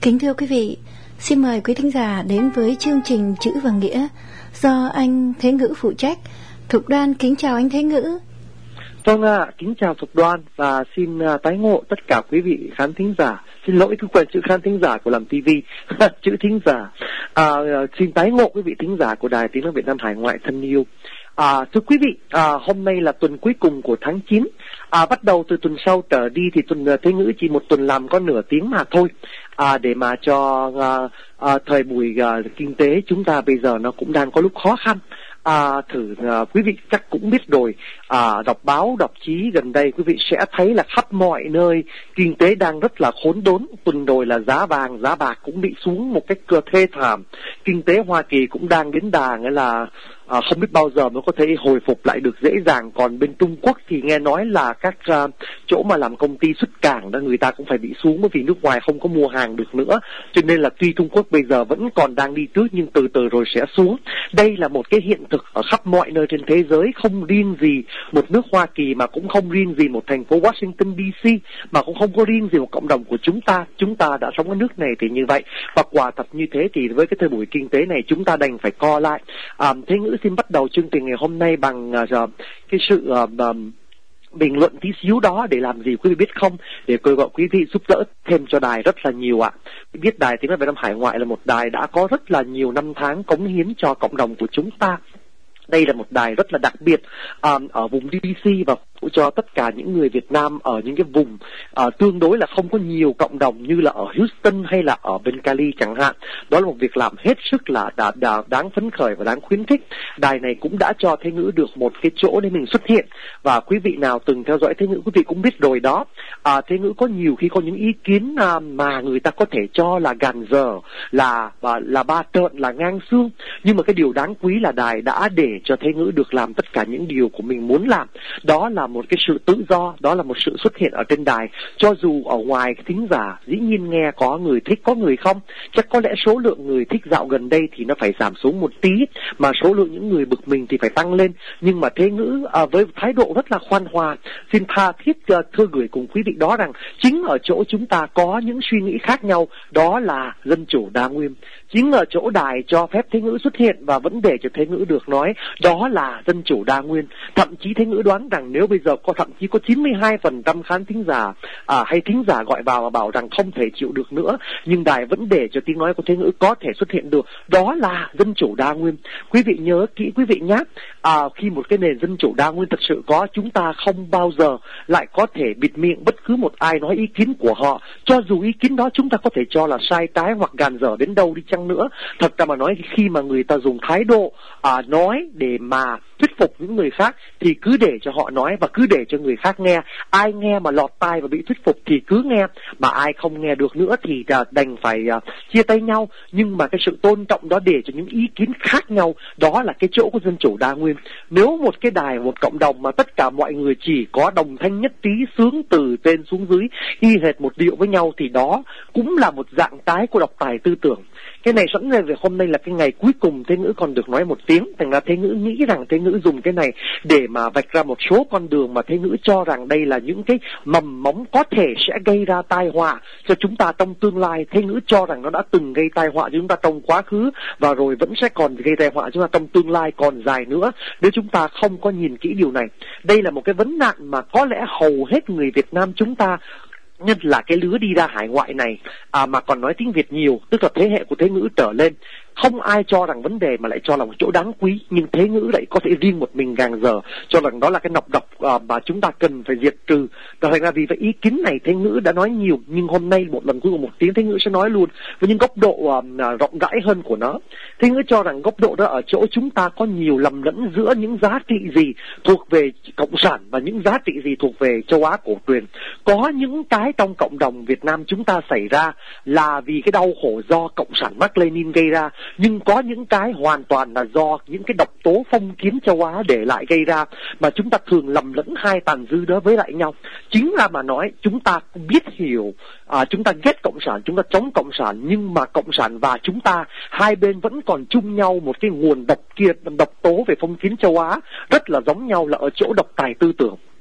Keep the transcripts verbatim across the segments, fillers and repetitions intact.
Kính thưa quý vị, xin mời quý thính giả đến với chương trình Chữ và Nghĩa do anh Thế Ngữ phụ trách. Thục Đoan kính chào anh Thế Ngữ. Vâng ạ, à, kính chào Thục Đoan và xin uh, tái ngộ tất cả quý vị khán thính giả. Xin lỗi thứ quyền chữ khán thính giả của làm ti vi, chữ thính giả. À, xin tái ngộ quý vị thính giả của Đài Tiếng nói Việt Nam Hải ngoại thân yêu. À, thưa quý vị, à, hôm nay là tuần cuối cùng của tháng chín. À, bắt đầu từ tuần sau trở đi thì tuần Thế Ngữ chỉ một tuần làm có nửa tiếng mà thôi. À, để mà cho à, à, thời buổi à, kinh tế chúng ta bây giờ nó cũng đang có lúc khó khăn. À, thử à, quý vị chắc cũng biết rồi, à, đọc báo, đọc chí gần đây quý vị sẽ thấy là khắp mọi nơi kinh tế đang rất là khốn đốn. Tuần rồi là giá vàng, giá bạc cũng bị xuống một cách thê thảm. Kinh tế Hoa Kỳ cũng đang đến đà nghĩa là à, không biết bao giờ mới có thể hồi phục lại được dễ dàng. Còn bên Trung Quốc thì nghe nói là các uh, chỗ mà làm công ty xuất cảng đó người ta cũng phải bị xuống bởi vì nước ngoài không có mua hàng được nữa. Cho nên là tuy Trung Quốc bây giờ vẫn còn đang đi trước nhưng từ từ rồi sẽ xuống. Đây là một cái hiện thực ở khắp mọi nơi trên thế giới, không riêng gì một nước Hoa Kỳ mà cũng không riêng gì một thành phố Washington đê xê mà cũng không có riêng gì một cộng đồng của chúng ta. Chúng ta đã sống ở nước này thì như vậy, và quả thật như thế thì với cái thời buổi kinh tế này chúng ta đành phải co lại. À, Thế Ngữ xin bắt đầu chương trình ngày hôm nay bằng uh, cái sự uh, um, bình luận tí xíu đó. Để làm gì quý vị biết không? Để kêu gọi quý vị giúp đỡ thêm cho đài rất là nhiều ạ. Biết Đài Tiếng nói Việt Nam Hải ngoại là một đài đã có rất là nhiều năm tháng cống hiến cho cộng đồng của chúng ta. Đây là một đài rất là đặc biệt um, ở vùng đê xê và cho tất cả những người Việt Nam ở những cái vùng uh, tương đối là không có nhiều cộng đồng như là ở Houston hay là ở bên Cali chẳng hạn. Đó là một việc làm hết sức là đã, đã đáng phấn khởi và đáng khuyến khích. Đài này cũng đã cho Thế Ngữ được một cái chỗ để mình xuất hiện, và quý vị nào từng theo dõi Thế Ngữ quý vị cũng biết rồi đó. À, Thế Ngữ có nhiều khi có những ý kiến uh, mà người ta có thể cho là gàn dở, là uh, là ba trợn, là ngang xương, nhưng mà cái điều đáng quý là đài đã để cho Thế Ngữ được làm tất cả những điều của mình muốn làm. Đó là một cái sự tự do, đó là một sự xuất hiện ở trên đài. Cho dù ở ngoài thính giả dĩ nhiên nghe có người thích có người không, chắc có lẽ số lượng người thích dạo gần đây thì nó phải giảm xuống một tí, mà số lượng những người bực mình thì phải tăng lên. Nhưng mà Thế Ngữ à, với thái độ rất là khoan hòa xin tha thiết uh, thưa gửi cùng quý vị đó rằng chính ở chỗ chúng ta có những suy nghĩ khác nhau, đó là dân chủ đa nguyên. Chính ở chỗ đài cho phép Thế Ngữ xuất hiện và vẫn để cho Thế Ngữ được nói, đó là dân chủ đa nguyên. Thậm chí Thế Ngữ đoán rằng nếu bây giờ có thậm chí có chín mươi hai phần trăm khán thính giả à, hay thính giả gọi vào và bảo rằng không thể chịu được nữa, nhưng đài vẫn để cho tiếng nói của Thế Ngữ có thể xuất hiện được, đó là dân chủ đa nguyên. Quý vị nhớ kỹ quý vị nhé, à, khi một cái nền dân chủ đa nguyên thực sự có, chúng ta không bao giờ lại có thể bịt miệng bất cứ một ai nói ý kiến của họ, cho dù ý kiến đó chúng ta có thể cho là sai trái hoặc gàn dở đến đâu đi chăng nữa. Thật ra mà nói, khi mà người ta dùng thái độ à, nói để mà thuyết phục những người khác thì cứ để cho họ nói và cứ để cho người khác nghe. Ai nghe mà lọt tai và bị thuyết phục thì cứ nghe, mà ai không nghe được nữa thì uh, đành phải uh, chia tay nhau. Nhưng mà cái sự tôn trọng đó để cho những ý kiến khác nhau, đó là cái chỗ của dân chủ đa nguyên. Nếu một cái đài, một cộng đồng mà tất cả mọi người chỉ có đồng thanh nhất trí, sướng từ trên xuống dưới, y hệt một điệu với nhau, thì đó cũng là một dạng tái của độc tài tư tưởng. Cái này sẵn ra về hôm nay là cái ngày cuối cùng Thế Ngữ còn được nói một tiếng. Thành ra Thế Ngữ nghĩ rằng Thế Ngữ dùng cái này để mà vạch ra một số con đường mà Thế Ngữ cho rằng đây là những cái mầm móng có thể sẽ gây ra tai họa cho chúng ta trong tương lai. Thế Ngữ cho rằng nó đã từng gây tai họa cho chúng ta trong quá khứ và rồi vẫn sẽ còn gây tai họa cho chúng ta trong tương lai còn dài nữa nếu chúng ta không có nhìn kỹ điều này. Đây là một cái vấn nạn mà có lẽ hầu hết người Việt Nam chúng ta, nhất là cái lứa đi ra hải ngoại này à, mà còn nói tiếng Việt nhiều, tức là thế hệ của Thế Ngữ trở lên, không ai cho rằng vấn đề mà lại cho là một chỗ đáng quý, nhưng Thế Ngữ lại có thể riêng một mình gàng dở cho rằng đó là cái nọc độc à, mà chúng ta cần phải diệt trừ. Thành ra vì vậy ý kiến này Thế Ngữ đã nói nhiều, nhưng hôm nay một lần cuối cùng một tiếng Thế Ngữ sẽ nói luôn với những góc độ à, rộng rãi hơn của nó. Thế Ngữ cho rằng góc độ đó ở chỗ chúng ta có nhiều lầm lẫn giữa những giá trị gì thuộc về cộng sản và những giá trị gì thuộc về châu Á cổ truyền. Có những cái trong cộng đồng Việt Nam chúng ta xảy ra là vì cái đau khổ do cộng sản Mác Lênin gây ra, nhưng có những cái hoàn toàn là do những cái độc tố phong kiến châu Á để lại gây ra, mà chúng ta thường lầm lẫn hai tàn dư đó với lại nhau. Chính là mà nói chúng ta biết hiểu, à, chúng ta ghét cộng sản, chúng ta chống cộng sản, nhưng mà cộng sản và chúng ta hai bên vẫn còn chung nhau một cái nguồn độc kia, độc tố về phong kiến châu Á rất là giống nhau, là ở chỗ độc tài tư tưởng.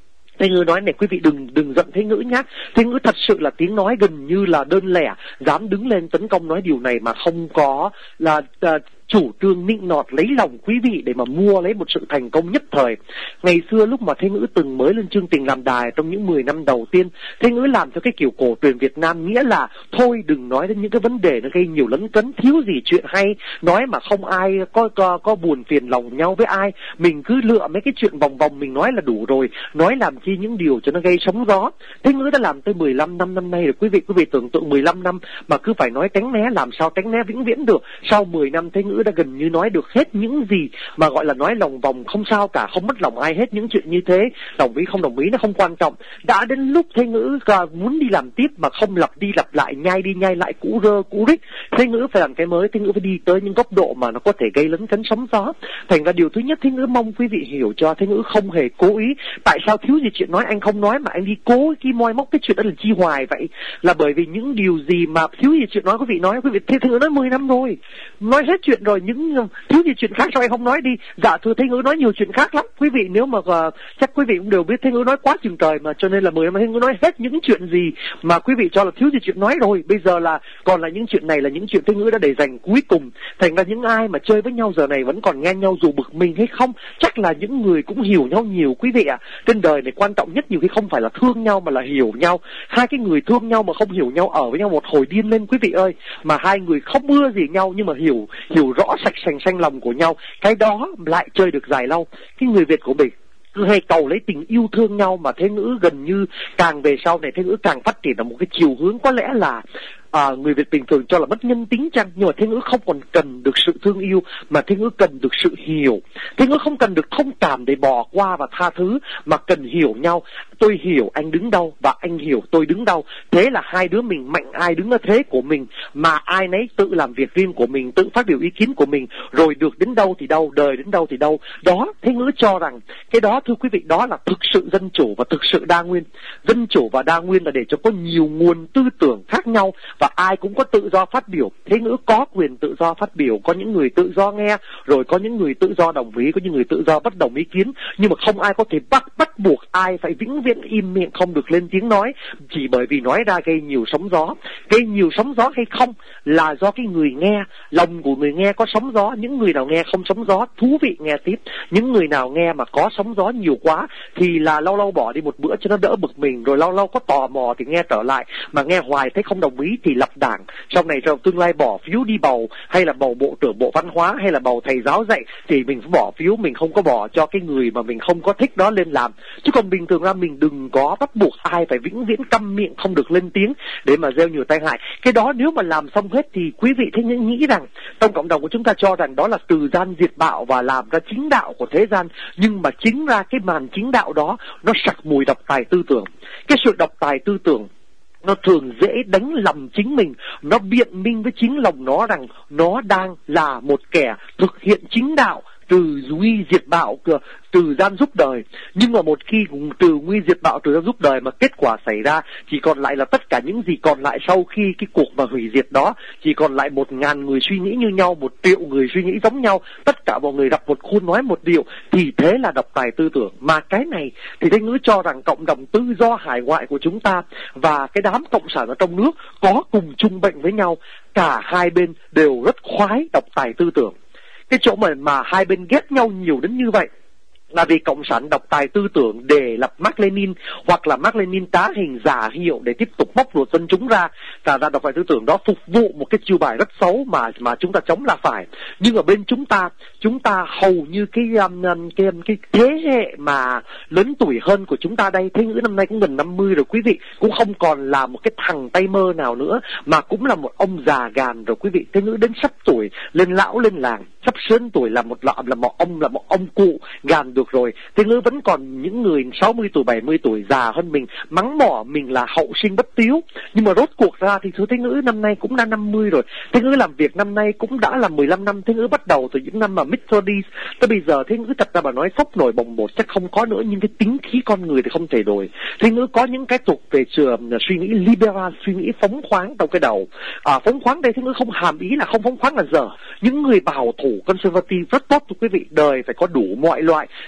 Thế Ngữ nói này quý vị đừng đừng giận Thế Ngữ nhá. Thế Ngữ thật sự là tiếng nói gần như là đơn lẻ, dám đứng lên tấn công nói điều này mà không có là uh, chủ trương nịnh nọt lấy lòng quý vị để mà mua lấy một sự thành công nhất thời. Ngày xưa lúc mà Thế Ngữ từng mới lên chương trình làm đài trong những mười năm đầu tiên, Thế Ngữ làm theo cái kiểu cổ truyền Việt Nam, nghĩa là thôi đừng nói đến những cái vấn đề nó gây nhiều lấn cấn, thiếu gì chuyện hay, nói mà không ai có có, có buồn phiền lòng nhau với ai, mình cứ lựa mấy cái chuyện vòng vòng mình nói là đủ rồi, nói làm chi những điều cho nó gây sóng gió. Thế Ngữ đã làm tới mười lăm năm năm nay rồi quý vị. Quý vị tưởng tượng mười lăm năm mà cứ phải nói tránh né, làm sao tránh né vĩnh viễn được. Sau mười năm Thế Ngữ đã gần như nói được hết những gì mà gọi là nói lòng vòng, không sao cả, không mất lòng ai hết những chuyện như thế. Đồng ý không đồng ý nó không quan trọng. Đã đến lúc Thế Ngữ muốn đi làm tiếp mà không lặp đi lặp lại, nhai đi nhai lại, cũ rơ cũ rích. Thế Ngữ phải làm cái mới, Thế Ngữ phải đi tới những góc độ mà nó có thể gây lấn cấn sóng gió. Thành ra điều thứ nhất Thế Ngữ mong quý vị hiểu cho, Thế Ngữ không hề cố ý. Tại sao thiếu gì chuyện nói anh không nói mà anh đi cố cái moi móc cái chuyện đó là chi hoài vậy? Là bởi vì những điều gì mà thiếu gì chuyện nói quý vị nói, quý vị Thế Ngữ nói mười năm rồi, nói hết chuyện rồi, những thiếu gì chuyện khác sao anh không nói đi? Dạ thưa Thế Ngữ nói nhiều chuyện khác lắm quý vị, nếu mà uh, chắc quý vị cũng đều biết Thế Ngữ nói quá chừng trời mà, cho nên là mười năm Thế Ngữ nói hết những chuyện gì mà quý vị cho là thiếu gì chuyện nói rồi. Bây giờ là còn là những chuyện này là những chuyện Thế Ngữ đã để dành cuối cùng. Thành ra những ai mà chơi với nhau giờ này vẫn còn nghe nhau dù bực mình hay không, chắc là những người cũng hiểu nhau nhiều quý vị ạ. À. Trên đời này quan trọng nhất nhiều khi không phải là thương nhau mà là hiểu nhau. Hai cái người thương nhau mà không hiểu nhau ở với nhau một hồi điên lên quý vị ơi. Mà hai người không ưa gì nhau nhưng mà hiểu hiểu rõ sạch sành xanh lòng của nhau, cái đó lại chơi được dài lâu. Cái người Việt của mình cứ hay cầu lấy tình yêu thương nhau, mà Thế Ngữ gần như càng về sau này Thế Ngữ càng phát triển ở một cái chiều hướng có lẽ là À, người Việt bình thường cho là bất nhân tính chăng, nhưng mà Thế Ngữ không còn cần được sự thương yêu mà Thế Ngữ cần được sự hiểu. Thế Ngữ không cần được thông cảm để bỏ qua và tha thứ, mà cần hiểu nhau. Tôi hiểu anh đứng đâu và anh hiểu tôi đứng đâu. Thế là hai đứa mình mạnh ai đứng ở thế của mình, mà ai nấy tự làm việc riêng của mình, tự phát biểu ý kiến của mình, rồi được đến đâu thì đâu, đời đến đâu thì đâu. Đó, Thế Ngữ cho rằng cái đó thưa quý vị, đó là thực sự dân chủ và thực sự đa nguyên. Dân chủ và đa nguyên là để cho có nhiều nguồn tư tưởng khác nhau và ai cũng có tự do phát biểu. Thế Ngữ có quyền tự do phát biểu, có những người tự do nghe, rồi có những người tự do đồng ý, có những người tự do bất đồng ý kiến, nhưng mà không ai có thể bắt bắt buộc ai phải vĩnh viễn im miệng không được lên tiếng nói, chỉ bởi vì nói ra gây nhiều sóng gió. Gây nhiều sóng gió hay không là do cái người nghe, lòng của người nghe có sóng gió. Những người nào nghe không sóng gió thú vị nghe tiếp, những người nào nghe mà có sóng gió nhiều quá thì là lâu lâu bỏ đi một bữa cho nó đỡ bực mình, rồi lâu lâu có tò mò thì nghe trở lại, mà nghe hoài thấy không đồng ý thì lập đảng. Sau này trong tương lai bỏ phiếu đi bầu, hay là bầu bộ trưởng bộ văn hóa, hay là bầu thầy giáo dạy, thì mình phải bỏ phiếu, mình không có bỏ cho cái người mà mình không có thích đó lên làm. Chứ còn bình thường ra mình đừng có bắt buộc ai phải vĩnh viễn câm miệng không được lên tiếng để mà gieo nhiều tai hại. Cái đó nếu mà làm xong hết thì quý vị Thế Ngữ nghĩ rằng trong cộng đồng của chúng ta cho rằng đó là từ gian diệt bạo và làm ra chính đạo của thế gian, nhưng mà chính ra cái màn chính đạo đó nó sặc mùi độc tài tư tưởng. Cái sự độc tài tư tưởng nó thường dễ đánh lầm chính mình, nó biện minh với chính lòng nó rằng nó đang là một kẻ thực hiện chính đạo, từ nguy diệt bạo, từ gian giúp đời. Nhưng mà một khi từ nguy diệt bạo, từ gian giúp đời mà kết quả xảy ra chỉ còn lại là tất cả những gì còn lại sau khi cái cuộc mà hủy diệt đó, chỉ còn lại một ngàn người suy nghĩ như nhau, một triệu người suy nghĩ giống nhau, tất cả mọi người gặp một khuôn nói một điều, thì thế là độc tài tư tưởng. Mà cái này thì Thế Ngữ cho rằng cộng đồng tự do hải ngoại của chúng ta và cái đám cộng sản ở trong nước có cùng chung bệnh với nhau, cả hai bên đều rất khoái độc tài tư tưởng. Cái chỗ mà, mà hai bên ghét nhau nhiều đến như vậy là vì cộng sản độc tài tư tưởng để lập Mác Lênin, hoặc là Mác Lênin tá hình giả hiệu để tiếp tục bóc lột dân chúng ra. Và ra độc tài tư tưởng đó phục vụ một cái chiêu bài rất xấu mà mà chúng ta chống là phải. Nhưng ở bên chúng ta, chúng ta hầu như cái um, cái, cái thế hệ mà lớn tuổi hơn của chúng ta đây, Thế Ngữ năm nay cũng gần năm mươi rồi quý vị, cũng không còn là một cái thằng tay mơ nào nữa, mà cũng là một ông già gàn rồi quý vị. Thế Ngữ đến sắp tuổi lên lão lên làng, sắp sớm tuổi là một lọ là một ông là một ông cụ gàn được rồi. Thế Ngữ vẫn còn những người sáu mươi tuổi bảy mươi tuổi già hơn mình mắng mỏ mình là hậu sinh bất tiếu, nhưng mà rốt cuộc ra thì thứ Thế Ngữ năm nay cũng đã năm mươi rồi. Thế Ngữ làm việc năm nay cũng đã là mười lăm năm. Thế Ngữ bắt đầu từ những năm mà Methodist tới bây giờ. Thế Ngữ thật ra mà nói sốc nổi bồng bột chắc không có nữa, nhưng cái tính khí con người thì không thể đổi. Thế Ngữ có những cái thuộc về trường suy nghĩ liberal, suy nghĩ phóng khoáng trong cái đầu. À, phóng khoáng đây Thế Ngữ không hàm ý là không phóng khoáng là dở. Những người bảo thủ conservative rất tốt thưa quý vị, đời phải có đủ mọi loại,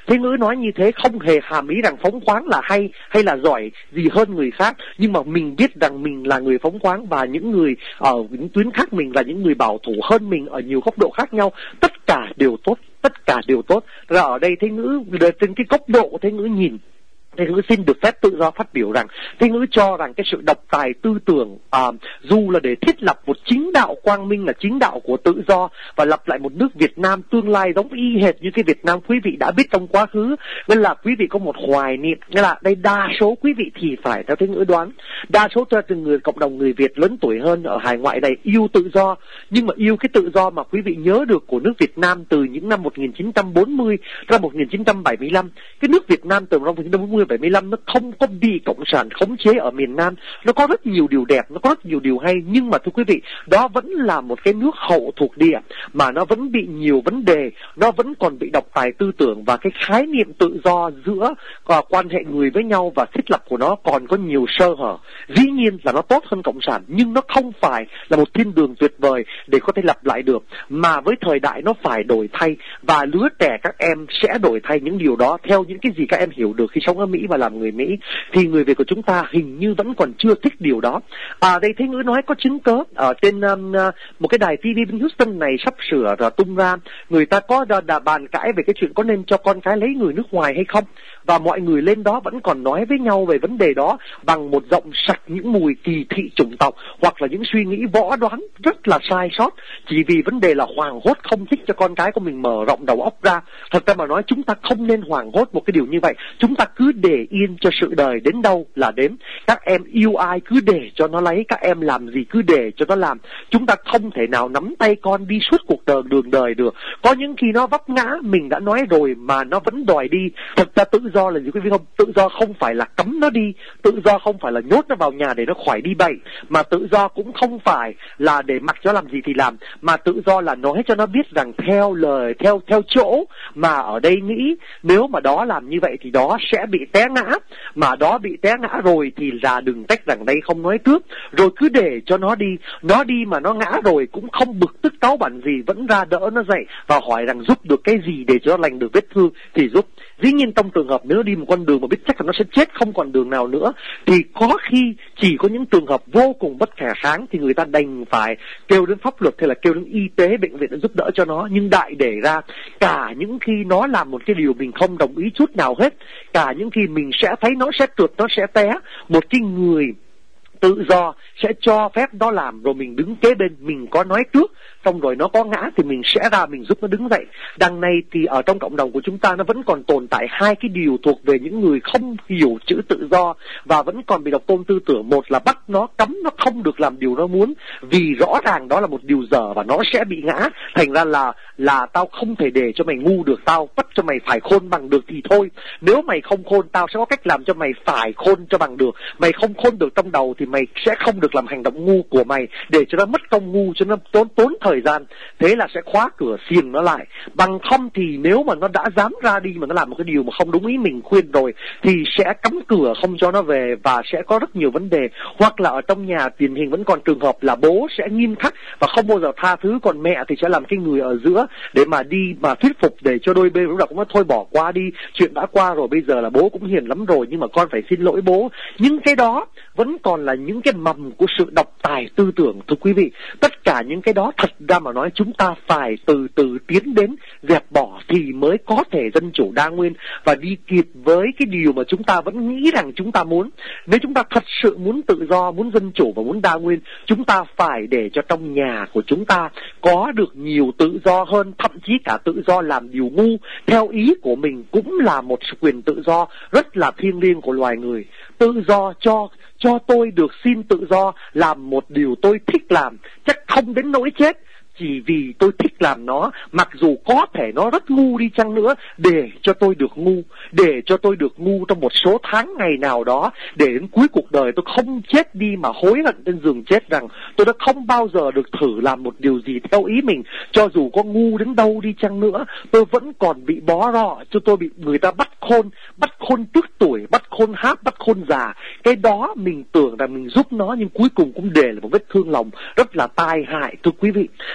Thế Ngữ nói như thế không hề hàm ý rằng phóng khoáng là hay hay là giỏi gì hơn người khác, nhưng mà mình biết rằng mình là người phóng khoáng và những người ở những tuyến khác mình là những người bảo thủ hơn mình ở nhiều góc độ khác nhau, tất cả đều tốt, tất cả đều tốt. Và ở đây Thế Ngữ trên cái góc độ của Thế Ngữ nhìn, Thế Ngữ xin được phép tự do phát biểu rằng Thế Ngữ cho rằng cái sự độc tài tư tưởng à, dù là để thiết lập một chính đạo quang minh là chính đạo của tự do và lập lại một nước Việt Nam tương lai giống y hệt như cái Việt Nam quý vị đã biết trong quá khứ, nên là quý vị có một hoài niệm, nên là đây đa số quý vị thì phải theo Thế Ngữ đoán, đa số cho từng người cộng đồng người Việt lớn tuổi hơn ở hải ngoại này yêu tự do, nhưng mà yêu cái tự do mà quý vị nhớ được của nước Việt Nam từ những năm một nghìn chín trăm bốn mươi ra một nghìn chín trăm bảy mươi lăm. Cái nước Việt Nam từ năm một nghìn chín trăm bốn mươi bảy mươi lăm nó không có bị cộng sản khống chế ở miền Nam, nó có rất nhiều điều đẹp, nó có rất nhiều điều hay, nhưng mà thưa quý vị, đó vẫn là một cái nước hậu thuộc địa mà nó vẫn bị nhiều vấn đề, nó vẫn còn bị độc tài tư tưởng và cái khái niệm tự do giữa uh, quan hệ người với nhau và thiết lập của nó còn có nhiều sơ hở. Dĩ nhiên là nó tốt hơn cộng sản, nhưng nó không phải là một thiên đường tuyệt vời để có thể lập lại được, mà với thời đại nó phải đổi thay và lứa trẻ các em sẽ đổi thay những điều đó theo những cái gì các em hiểu được khi sống ở Mỹ và làm người Mỹ. Thì người Việt của chúng ta hình như vẫn còn chưa thích điều đó. À đây Thế Ngữ nói có chứng cớ ở trên um, một cái đài ti vi bên Houston này sắp sửa rồi tung ra, người ta có đà, đà bàn cãi về cái chuyện có nên cho con cái lấy người nước ngoài hay không, và mọi người lên đó vẫn còn nói với nhau về vấn đề đó bằng một giọng sặc những mùi kỳ thị chủng tộc hoặc là những suy nghĩ võ đoán rất là sai sót, chỉ vì vấn đề là hoảng hốt không thích cho con cái của mình mở rộng đầu óc ra. Thật ra mà nói chúng ta không nên hoảng hốt một cái điều như vậy, chúng ta cứ để yên cho sự đời đến đâu là đến. Các em yêu ai cứ để cho nó lấy, các em làm gì cứ để cho nó làm. Chúng ta không thể nào nắm tay con đi suốt cuộc đời đường đời được. Có những khi nó vấp ngã, mình đã nói rồi mà nó vẫn đòi đi. Thật ra tự do là gì quý vị không? Tự do không phải là cấm nó đi, tự do không phải là nhốt nó vào nhà để nó khỏi đi bậy, mà tự do cũng không phải là để mặc cho làm gì thì làm, mà tự do là nói cho nó biết rằng theo lời, theo theo chỗ mà ở đây nghĩ, nếu mà đó làm như vậy thì đó sẽ bị té ngã, mà đó bị té ngã rồi thì là đừng trách rằng đây không nói trước, rồi cứ để cho nó đi, nó đi mà nó ngã rồi cũng không bực tức cáu bẳn gì, vẫn ra đỡ nó dậy và hỏi rằng giúp được cái gì để cho nó lành được vết thương thì giúp. Dĩ nhiên trong trường hợp nếu đi một con đường mà biết chắc là nó sẽ chết không còn đường nào nữa, thì có khi chỉ có những trường hợp vô cùng bất khả kháng thì người ta đành phải kêu đến pháp luật hay là kêu đến y tế, bệnh viện để giúp đỡ cho nó. Nhưng đại để ra, cả những khi nó làm một cái điều mình không đồng ý chút nào hết, cả những khi mình sẽ thấy nó sẽ trượt, nó sẽ té, một cái người tự do sẽ cho phép nó làm, rồi mình đứng kế bên, mình có nói trước, xong rồi nó có ngã thì mình sẽ ra mình giúp nó đứng dậy. Đằng này thì ở trong cộng đồng của chúng ta nó vẫn còn tồn tại hai cái điều thuộc về những người không hiểu chữ tự do và vẫn còn bị độc tôn tư tưởng. Một là bắt nó, cấm nó không được làm điều nó muốn, vì rõ ràng đó là một điều dở và nó sẽ bị ngã. Thành ra là là tao không thể để cho mày ngu được, tao bắt cho mày phải khôn bằng được thì thôi. Nếu mày không khôn, tao sẽ có cách làm cho mày phải khôn cho bằng được. Mày không khôn được trong đầu thì mày sẽ không được làm hành động ngu của mày, để cho nó mất công ngu, cho nó tốn tốn thời gian. Thế là sẽ khóa cửa xiềng nó lại. Bằng không thì nếu mà nó đã dám ra đi mà nó làm một cái điều mà không đúng ý mình khuyên rồi thì sẽ cắm cửa không cho nó về và sẽ có rất nhiều vấn đề. Hoặc là ở trong nhà điển hình vẫn còn trường hợp là bố sẽ nghiêm khắc và không bao giờ tha thứ, còn mẹ thì sẽ làm cái người ở giữa để mà đi mà thuyết phục để cho đôi bên lúc nào cũng nói thôi bỏ qua đi, chuyện đã qua rồi, bây giờ là bố cũng hiền lắm rồi nhưng mà con phải xin lỗi bố. Nhưng cái đó vẫn còn là những cái mầm của sự độc tài tư tưởng, thưa quý vị. Tất cả những cái đó thật ra mà nói chúng ta phải từ từ tiến đến dẹp bỏ thì mới có thể dân chủ đa nguyên và đi kịp với cái điều mà chúng ta vẫn nghĩ rằng chúng ta muốn. Nếu chúng ta thật sự muốn tự do, muốn dân chủ và muốn đa nguyên, chúng ta phải để cho trong nhà của chúng ta có được nhiều tự do hơn, thậm chí cả tự do làm điều ngu theo ý của mình cũng là một quyền tự do rất là thiêng liêng của loài người. Tự do cho cho tôi được xin tự do làm một điều tôi thích làm, chắc không đến nỗi chết, chỉ vì tôi thích làm nó, mặc dù có thể nó rất ngu đi chăng nữa, để cho tôi được ngu, để cho tôi được ngu trong một số tháng ngày nào đó, để đến cuối cuộc đời tôi không chết đi mà hối hận trên giường chết rằng tôi đã không bao giờ được thử làm một điều gì theo ý mình. Cho dù có ngu đến đâu đi chăng nữa, tôi vẫn còn bị bó rọ, cho tôi bị người ta bắt khôn, bắt khôn trước tuổi, bắt khôn hát, bắt khôn già. Cái đó mình tưởng rằng mình giúp nó nhưng cuối cùng cũng để là một vết thương lòng rất là tai hại, thưa quý vị.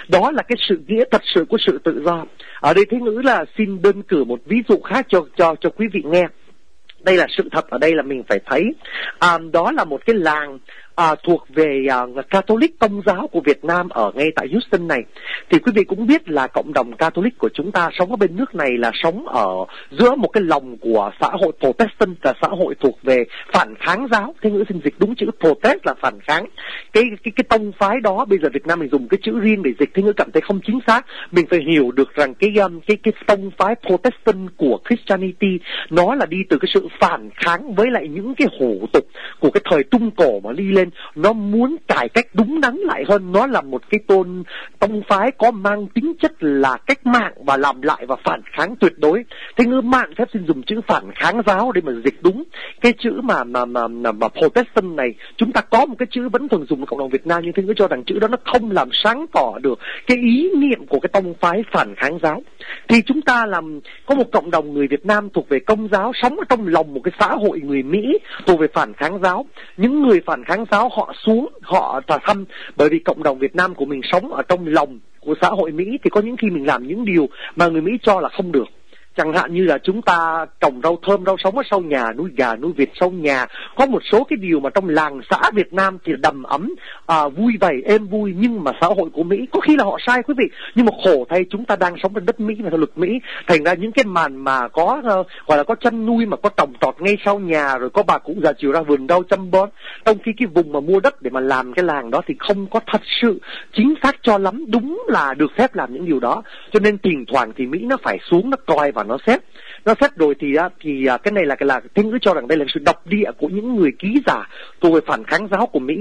Đó là cái sự nghĩa thật sự của sự tự do. Ở đây Thế Ngữ là xin đơn cử một ví dụ khác cho cho cho quý vị nghe. Đây là sự thật ở đây là mình phải thấy. À, đó là một cái làng à, thuộc về à, Catholic Công giáo của Việt Nam ở ngay tại Houston này. Thì quý vị cũng biết là cộng đồng Catholic của chúng ta sống ở bên nước này là sống ở giữa một cái lòng của xã hội Protestant, là xã hội thuộc về phản kháng giáo. Thế Ngữ xin dịch đúng chữ Protest là phản kháng. Cái cái cái tông phái đó bây giờ Việt Nam mình dùng cái chữ riêng để dịch, Thế Ngữ cảm thấy không chính xác. Mình phải hiểu được rằng cái um, cái cái tông phái Protestant của Christianity nó là đi từ cái sự phản kháng với lại những cái hủ tục của cái thời Trung Cổ mà đi lên. Nó muốn cải cách đúng đắn lại hơn. Nó là một cái tôn tông phái có mang tính chất là cách mạng và làm lại và phản kháng tuyệt đối. Thế Ngữ mạn phép xin dùng chữ phản kháng giáo để mà dịch đúng cái chữ mà mà mà mà, mà Protestant này. Chúng ta có một cái chữ vẫn thường dùng ở cộng đồng Việt Nam, nhưng Thế Ngữ cho rằng chữ đó nó không làm sáng tỏ được cái ý niệm của cái tông phái phản kháng giáo. Thì chúng ta làm có một cộng đồng người Việt Nam thuộc về Công giáo sống ở trong lòng một cái xã hội người Mỹ thuộc về phản kháng giáo. Những người phản kháng giáo họ xuống, họ tòa thăm, bởi vì cộng đồng Việt Nam của mình sống ở trong lòng của xã hội Mỹ, thì có những khi mình làm những điều mà người Mỹ cho là không được. Chẳng hạn như là chúng ta trồng rau thơm, rau sống ở sau nhà, nuôi gà, nuôi vịt sau nhà. Có một số cái điều mà trong làng xã Việt Nam thì đầm ấm, à, vui vầy, êm vui. Nhưng mà xã hội của Mỹ, có khi là họ sai quý vị, nhưng mà khổ thay chúng ta đang sống trên đất Mỹ và theo luật Mỹ. Thành ra những cái màn mà có uh, gọi là có chăn nuôi mà có trồng trọt ngay sau nhà, rồi có bà cụ già chiều ra vườn rau chăm bón, trong khi cái vùng mà mua đất để mà làm cái làng đó thì không có thật sự chính xác cho lắm, đúng là được phép làm những điều đó. Cho nên thỉnh thoảng thì Mỹ nó phải xuống, nó coi và nó xét. Nó xét rồi thì thì cái này là cái là Thế Ngữ cho rằng đây là sự độc địa của những người ký giả thuộc về phản kháng giáo của Mỹ.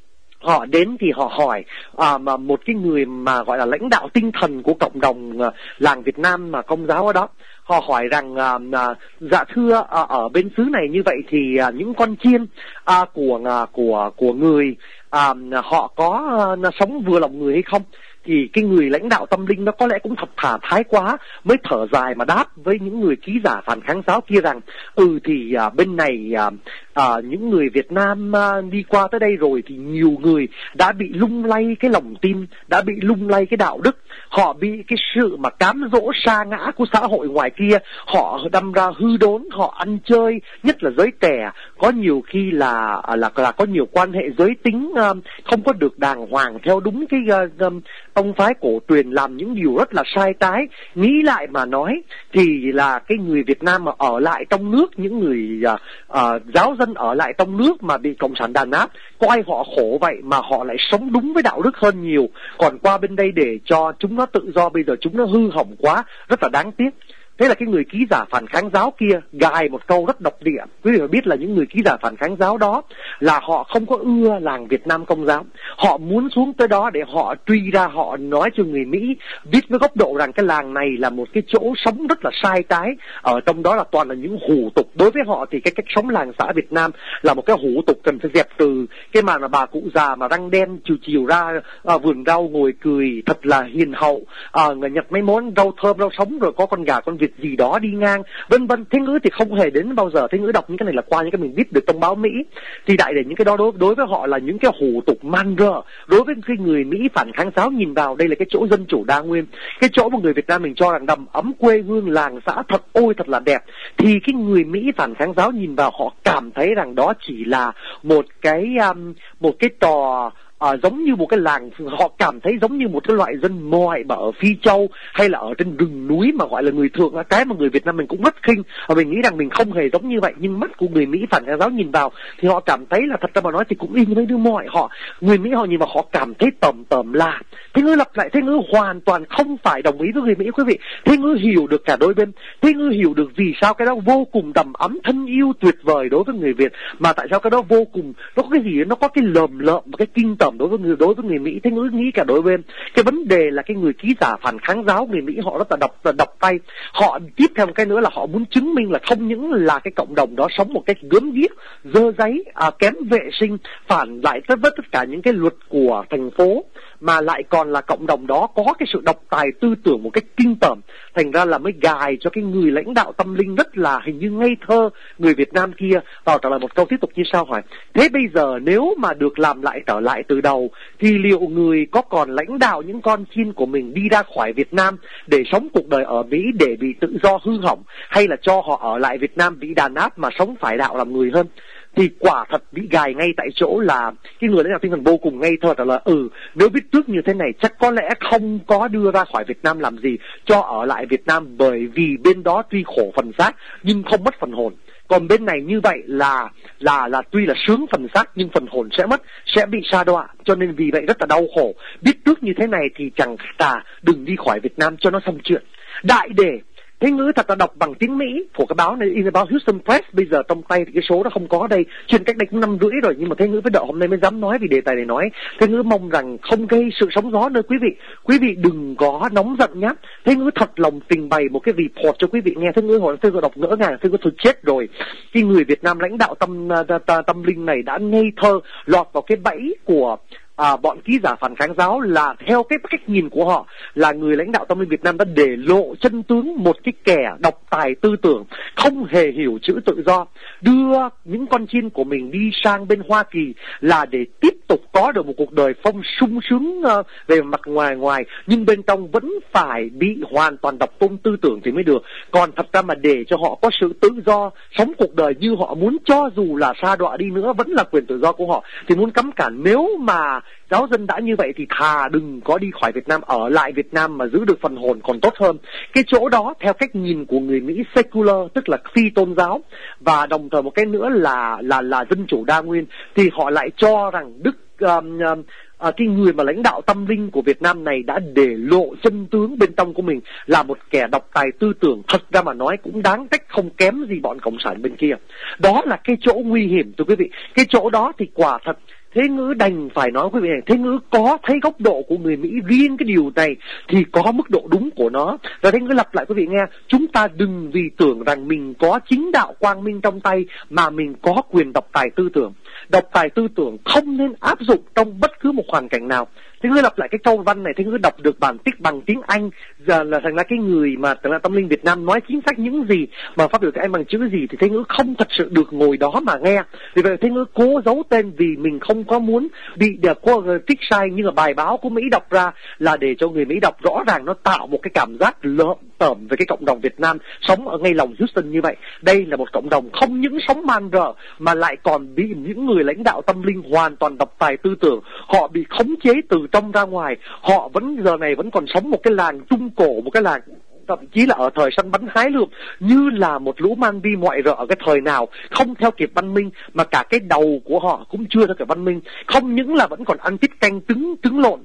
Họ đến thì họ hỏi à, mà một cái người mà gọi là lãnh đạo tinh thần của cộng đồng à, làng Việt Nam mà Công giáo ở đó. Họ hỏi rằng à, à, dạ thưa à, ở bên xứ này như vậy thì à, những con chiên à, của à, của của người à, họ có à, sống vừa lòng người hay không? Thì cái người lãnh đạo tâm linh nó có lẽ cũng thật thà thái quá, mới thở dài mà đáp với những người ký giả phản kháng giáo kia rằng ừ thì à, bên này à, à, những người Việt Nam à, đi qua tới đây rồi thì nhiều người đã bị lung lay cái lòng tin, đã bị lung lay cái đạo đức. Họ bị cái sự mà cám dỗ sa ngã của xã hội ngoài kia, họ đâm ra hư đốn, họ ăn chơi, nhất là giới trẻ, có nhiều khi là là là có nhiều quan hệ giới tính uh, không có được đàng hoàng theo đúng cái uh, tông phái cổ truyền, làm những điều rất là sai trái. Nghĩ lại mà nói thì là cái người Việt Nam mà ở lại trong nước, những người uh, uh, giáo dân ở lại trong nước mà bị cộng sản đàn áp, coi họ khổ vậy mà họ lại sống đúng với đạo đức hơn nhiều. Còn qua bên đây để cho chúng nó tự do, bây giờ chúng nó hư hỏng quá, rất là đáng tiếc. Thế là cái người ký giả phản kháng giáo kia gài một câu rất độc địa. Quý vị phải biết là những người ký giả phản kháng giáo đó là họ không có ưa làng Việt Nam Công giáo. Họ muốn xuống tới đó để họ truy ra, họ nói cho người Mỹ biết với góc độ rằng cái làng này là một cái chỗ sống rất là sai trái. Ở trong đó là toàn là những hủ tục. Đối với họ thì cái cách sống làng xã Việt Nam là một cái hủ tục cần phải dẹp từ. Cái mà là bà cụ già mà răng đen chiều chiều ra à, vườn rau ngồi cười thật là hiền hậu, à, nhặt mấy món rau thơm, rau sống, rồi có con gà con vịt gì đó đi ngang, vân vân. Thế Ngữ thì không hề đến bao giờ. Thế Ngữ đọc những cái này là qua những cái mình biết được trong báo Mỹ. Thì đại để những cái đó đối, đối với họ là những cái hủ tục man rợ. Đối với cái người Mỹ phản kháng giáo nhìn vào đây là cái chỗ dân chủ đa nguyên, cái chỗ mà người Việt Nam mình cho rằng đầm ấm quê hương làng xã thật ôi thật là đẹp, thì cái người Mỹ phản kháng giáo nhìn vào họ cảm thấy rằng đó chỉ là một cái um, một cái trò À, giống như một cái làng, họ cảm thấy giống như một cái loại dân mọi mà ở Phi Châu hay là ở trên rừng núi mà gọi là người thượng, cái mà người Việt Nam mình cũng rất khinh. Và mình nghĩ rằng mình không hề giống như vậy, nhưng mắt của người Mỹ phản kháng giáo nhìn vào thì họ cảm thấy là thật ra mà nói thì cũng y như mấy đứa mọi họ. Người Mỹ họ nhìn vào họ cảm thấy tầm tầm là. Thế Ngữ lặp lại, Thế Ngữ hoàn toàn không phải đồng ý với người Mỹ quý vị. Thế Ngữ hiểu được cả đôi bên. Thế Ngữ hiểu được vì sao cái đó vô cùng đầm ấm, thân yêu, tuyệt vời đối với người Việt, mà tại sao cái đó vô cùng, nó có cái gì, nó có cái lờm lợm và cái kinh tởm đối với người đối với người Mỹ. Thế Ngữ nghĩ cả đôi bên. Cái vấn đề là cái người ký giả phản kháng giáo người Mỹ họ rất là độc độc tay. Họ tiếp theo một cái nữa là họ muốn chứng minh là không những là cái cộng đồng đó sống một cách gớm ghiếc, dơ giấy, à, kém vệ sinh, phản lại tất với tất cả những cái luật của thành phố mà lại còn là cộng đồng đó có cái sự độc tài tư tưởng một cách kinh tởm, thành ra là mới gài cho cái người lãnh đạo tâm linh rất là hình như ngây thơ người Việt Nam kia vào trả lời một câu tiếp tục như sau hỏi: thế bây giờ nếu mà được làm lại trở lại từ đầu thì liệu người có còn lãnh đạo những con chiên của mình đi ra khỏi Việt Nam để sống cuộc đời ở Mỹ để bị tự do hư hỏng, hay là cho họ ở lại Việt Nam bị đàn áp mà sống phải đạo làm người hơn? Thì quả thật bị gài ngay tại chỗ là cái người lãnh đạo tinh thần vô cùng ngây thơ trả lời: ừ, nếu biết trước như thế này chắc có lẽ không có đưa ra khỏi Việt Nam làm gì, cho ở lại Việt Nam, bởi vì bên đó tuy khổ phần xác nhưng không mất phần hồn. Còn bên này như vậy là là là tuy là sướng phần xác nhưng phần hồn sẽ mất, sẽ bị sa đọa, cho nên vì vậy rất là đau khổ. Biết trước như thế này thì chẳng thà đừng đi khỏi Việt Nam cho nó xong chuyện. Đại để thế ngữ thật là đọc bằng tiếng Mỹ của cái báo này, in báo Houston Press, bây giờ trong tay thì cái số nó không có đây, chuyên cách đây cũng năm rưỡi rồi, nhưng mà thế ngữ với đợi hôm nay mới dám nói vì đề tài này nói. Thế ngữ mong rằng không gây sự sóng gió nơi quý vị, quý vị đừng có nóng giận nhé. Thế ngữ thật lòng trình bày một cái report cho quý vị nghe. Thế ngữ hỏi, thế ngữ đọc ngỡ ngàng, thế ngữ thôi chết rồi, cái người Việt Nam lãnh đạo tâm tâm linh này đã ngây thơ lọt vào cái bẫy của À, bọn ký giả phản kháng giáo, là theo cái cách nhìn của họ là người lãnh đạo tâm linh Việt Nam đã để lộ chân tướng một cái kẻ độc tài tư tưởng, không hề hiểu chữ tự do, đưa những con chiên của mình đi sang bên Hoa Kỳ là để tiếp tục có được một cuộc đời phong sung sướng uh, về mặt ngoài ngoài, nhưng bên trong vẫn phải bị hoàn toàn độc tôn tư tưởng thì mới được. Còn thật ra mà để cho họ có sự tự do sống cuộc đời như họ muốn, cho dù là sa đọa đi nữa vẫn là quyền tự do của họ, thì muốn cấm cản. Nếu mà giáo dân đã như vậy thì thà đừng có đi khỏi Việt Nam, ở lại Việt Nam mà giữ được phần hồn còn tốt hơn. Cái chỗ đó theo cách nhìn của người Mỹ secular, tức là phi tôn giáo, và đồng thời một cái nữa là là là dân chủ đa nguyên, thì họ lại cho rằng Đức um, um, À, cái người mà lãnh đạo tâm linh của Việt Nam này đã để lộ chân tướng bên trong của mình là một kẻ độc tài tư tưởng, thật ra mà nói cũng đáng trách không kém gì bọn cộng sản bên kia. Đó là cái chỗ nguy hiểm thưa quý vị. Cái chỗ đó thì quả thật Thế ngữ đành phải nói quý vị này, Thế ngữ có thấy góc độ của người Mỹ riêng cái điều này thì có mức độ đúng của nó. Và Thế ngữ lặp lại quý vị nghe, chúng ta đừng vì tưởng rằng mình có chính đạo quang minh trong tay mà mình có quyền độc tài tư tưởng. Độc tài tư tưởng không nên áp dụng trong bất cứ một hoàn cảnh nào. Thế ngữ lặp lại cái câu văn này, Thế ngữ đọc được bản tích bằng tiếng Anh, giờ là thành ra cái người mà là tâm linh Việt Nam nói chính xác những gì mà phát biểu tiếng Anh bằng chữ gì thì Thế ngữ không thật sự được ngồi đó mà nghe. Vì vậy Thế ngữ cố giấu tên vì mình không có muốn bị có trích sai, nhưng mà bài báo của Mỹ đọc ra là để cho người Mỹ đọc rõ ràng, nó tạo một cái cảm giác lợm tởm về cái cộng đồng Việt Nam sống ở ngay lòng Houston như vậy. Đây là một cộng đồng không những sống man rợ mà lại còn bị những người lãnh đạo tâm linh hoàn toàn độc tài tư tưởng, họ bị khống chế từ trong ra ngoài. Họ vẫn giờ này vẫn còn sống một cái làng trung cổ, một cái làng thậm chí là ở thời săn bắn hái lượm, như là một lũ man đi ngoại rợ ở cái thời nào, không theo kịp văn minh, mà cả cái đầu của họ cũng chưa theo kịp văn minh. Không những là vẫn còn ăn tiết canh trứng trứng lộn,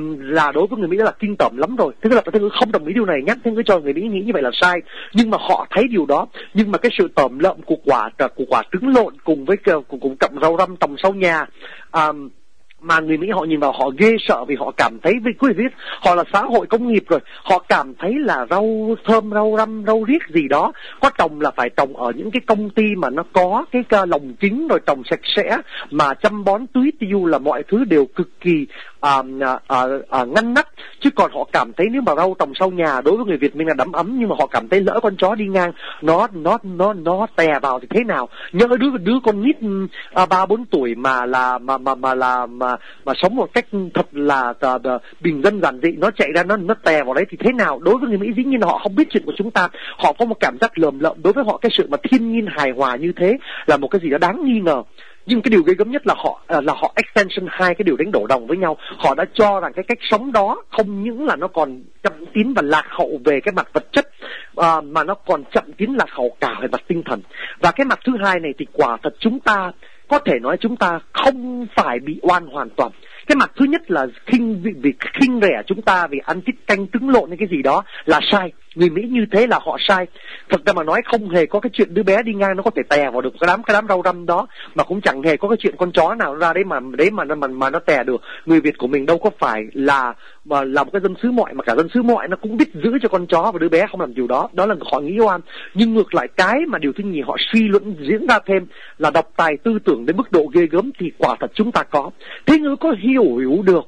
là đối với người Mỹ đó là kinh tởm lắm rồi. Thế là Thế ngữ không đồng ý điều này, nhắc Thế ngữ cho người Mỹ nghĩ như vậy là sai, nhưng mà họ thấy điều đó. Nhưng mà cái sự tởm lợm của quả của quả trứng lộn cùng với cùng, cùng cọng rau răm trồng sau nhà, à, mà người Mỹ họ nhìn vào họ ghê sợ, vì họ cảm thấy, với quý vị biết, họ là xã hội công nghiệp rồi, họ cảm thấy là rau thơm, rau răm, rau riết gì đó có trồng là phải trồng ở những cái công ty mà nó có cái lồng kính rồi trồng sạch sẽ, mà chăm bón tưới tiêu là mọi thứ đều cực kỳ à, à, à, à, ngăn nắp. Chứ còn họ cảm thấy nếu mà rau trồng sau nhà đối với người Việt mình là đắm ấm, nhưng mà họ cảm thấy lỡ con chó đi ngang nó nó nó nó tè vào thì thế nào. Nhớ đứa đứa con nít ba bốn tuổi mà là mà mà mà là mà mà sống một cách thật là uh, uh, bình dân giản dị, nó chạy ra nó nó tè vào đấy thì thế nào. Đối với người Mỹ dĩ nhiên họ không biết chuyện của chúng ta, họ có một cảm giác lờm lợm. Đối với họ cái sự mà thiên nhiên hài hòa như thế là một cái gì đó đáng nghi ngờ. Nhưng cái điều ghê gớm nhất là họ uh, là họ extension hai cái điều đánh đổ đồng với nhau. Họ đã cho rằng cái cách sống đó không những là nó còn chậm tín và lạc hậu về cái mặt vật chất, uh, mà nó còn chậm tín lạc hậu cả về mặt tinh thần. Và cái mặt thứ hai này thì quả thật chúng ta có thể nói chúng ta không phải bị oan hoàn toàn. Cái mặt thứ nhất là khinh vì, vì khinh rẻ chúng ta vì ăn tiết canh trứng lộn hay cái gì đó là sai. Người Mỹ như thế là họ sai. Thật ra mà nói không hề có cái chuyện đứa bé đi ngang nó có thể tè vào được cái đám cái đám rau răm đó, mà cũng chẳng hề có cái chuyện con chó nào ra đấy mà đấy mà nó mà, mà nó tè được. Người Việt của mình đâu có phải là mà là một cái dân xứ mọi, mà cả dân xứ mọi nó cũng biết giữ cho con chó và đứa bé không làm điều đó. Đó là họ nghĩ oan. Nhưng ngược lại cái mà điều thứ nhì họ suy luận diễn ra thêm là độc tài tư tưởng đến mức độ ghê gớm thì quả thật chúng ta có. Thế ngữ có hiểu hiểu được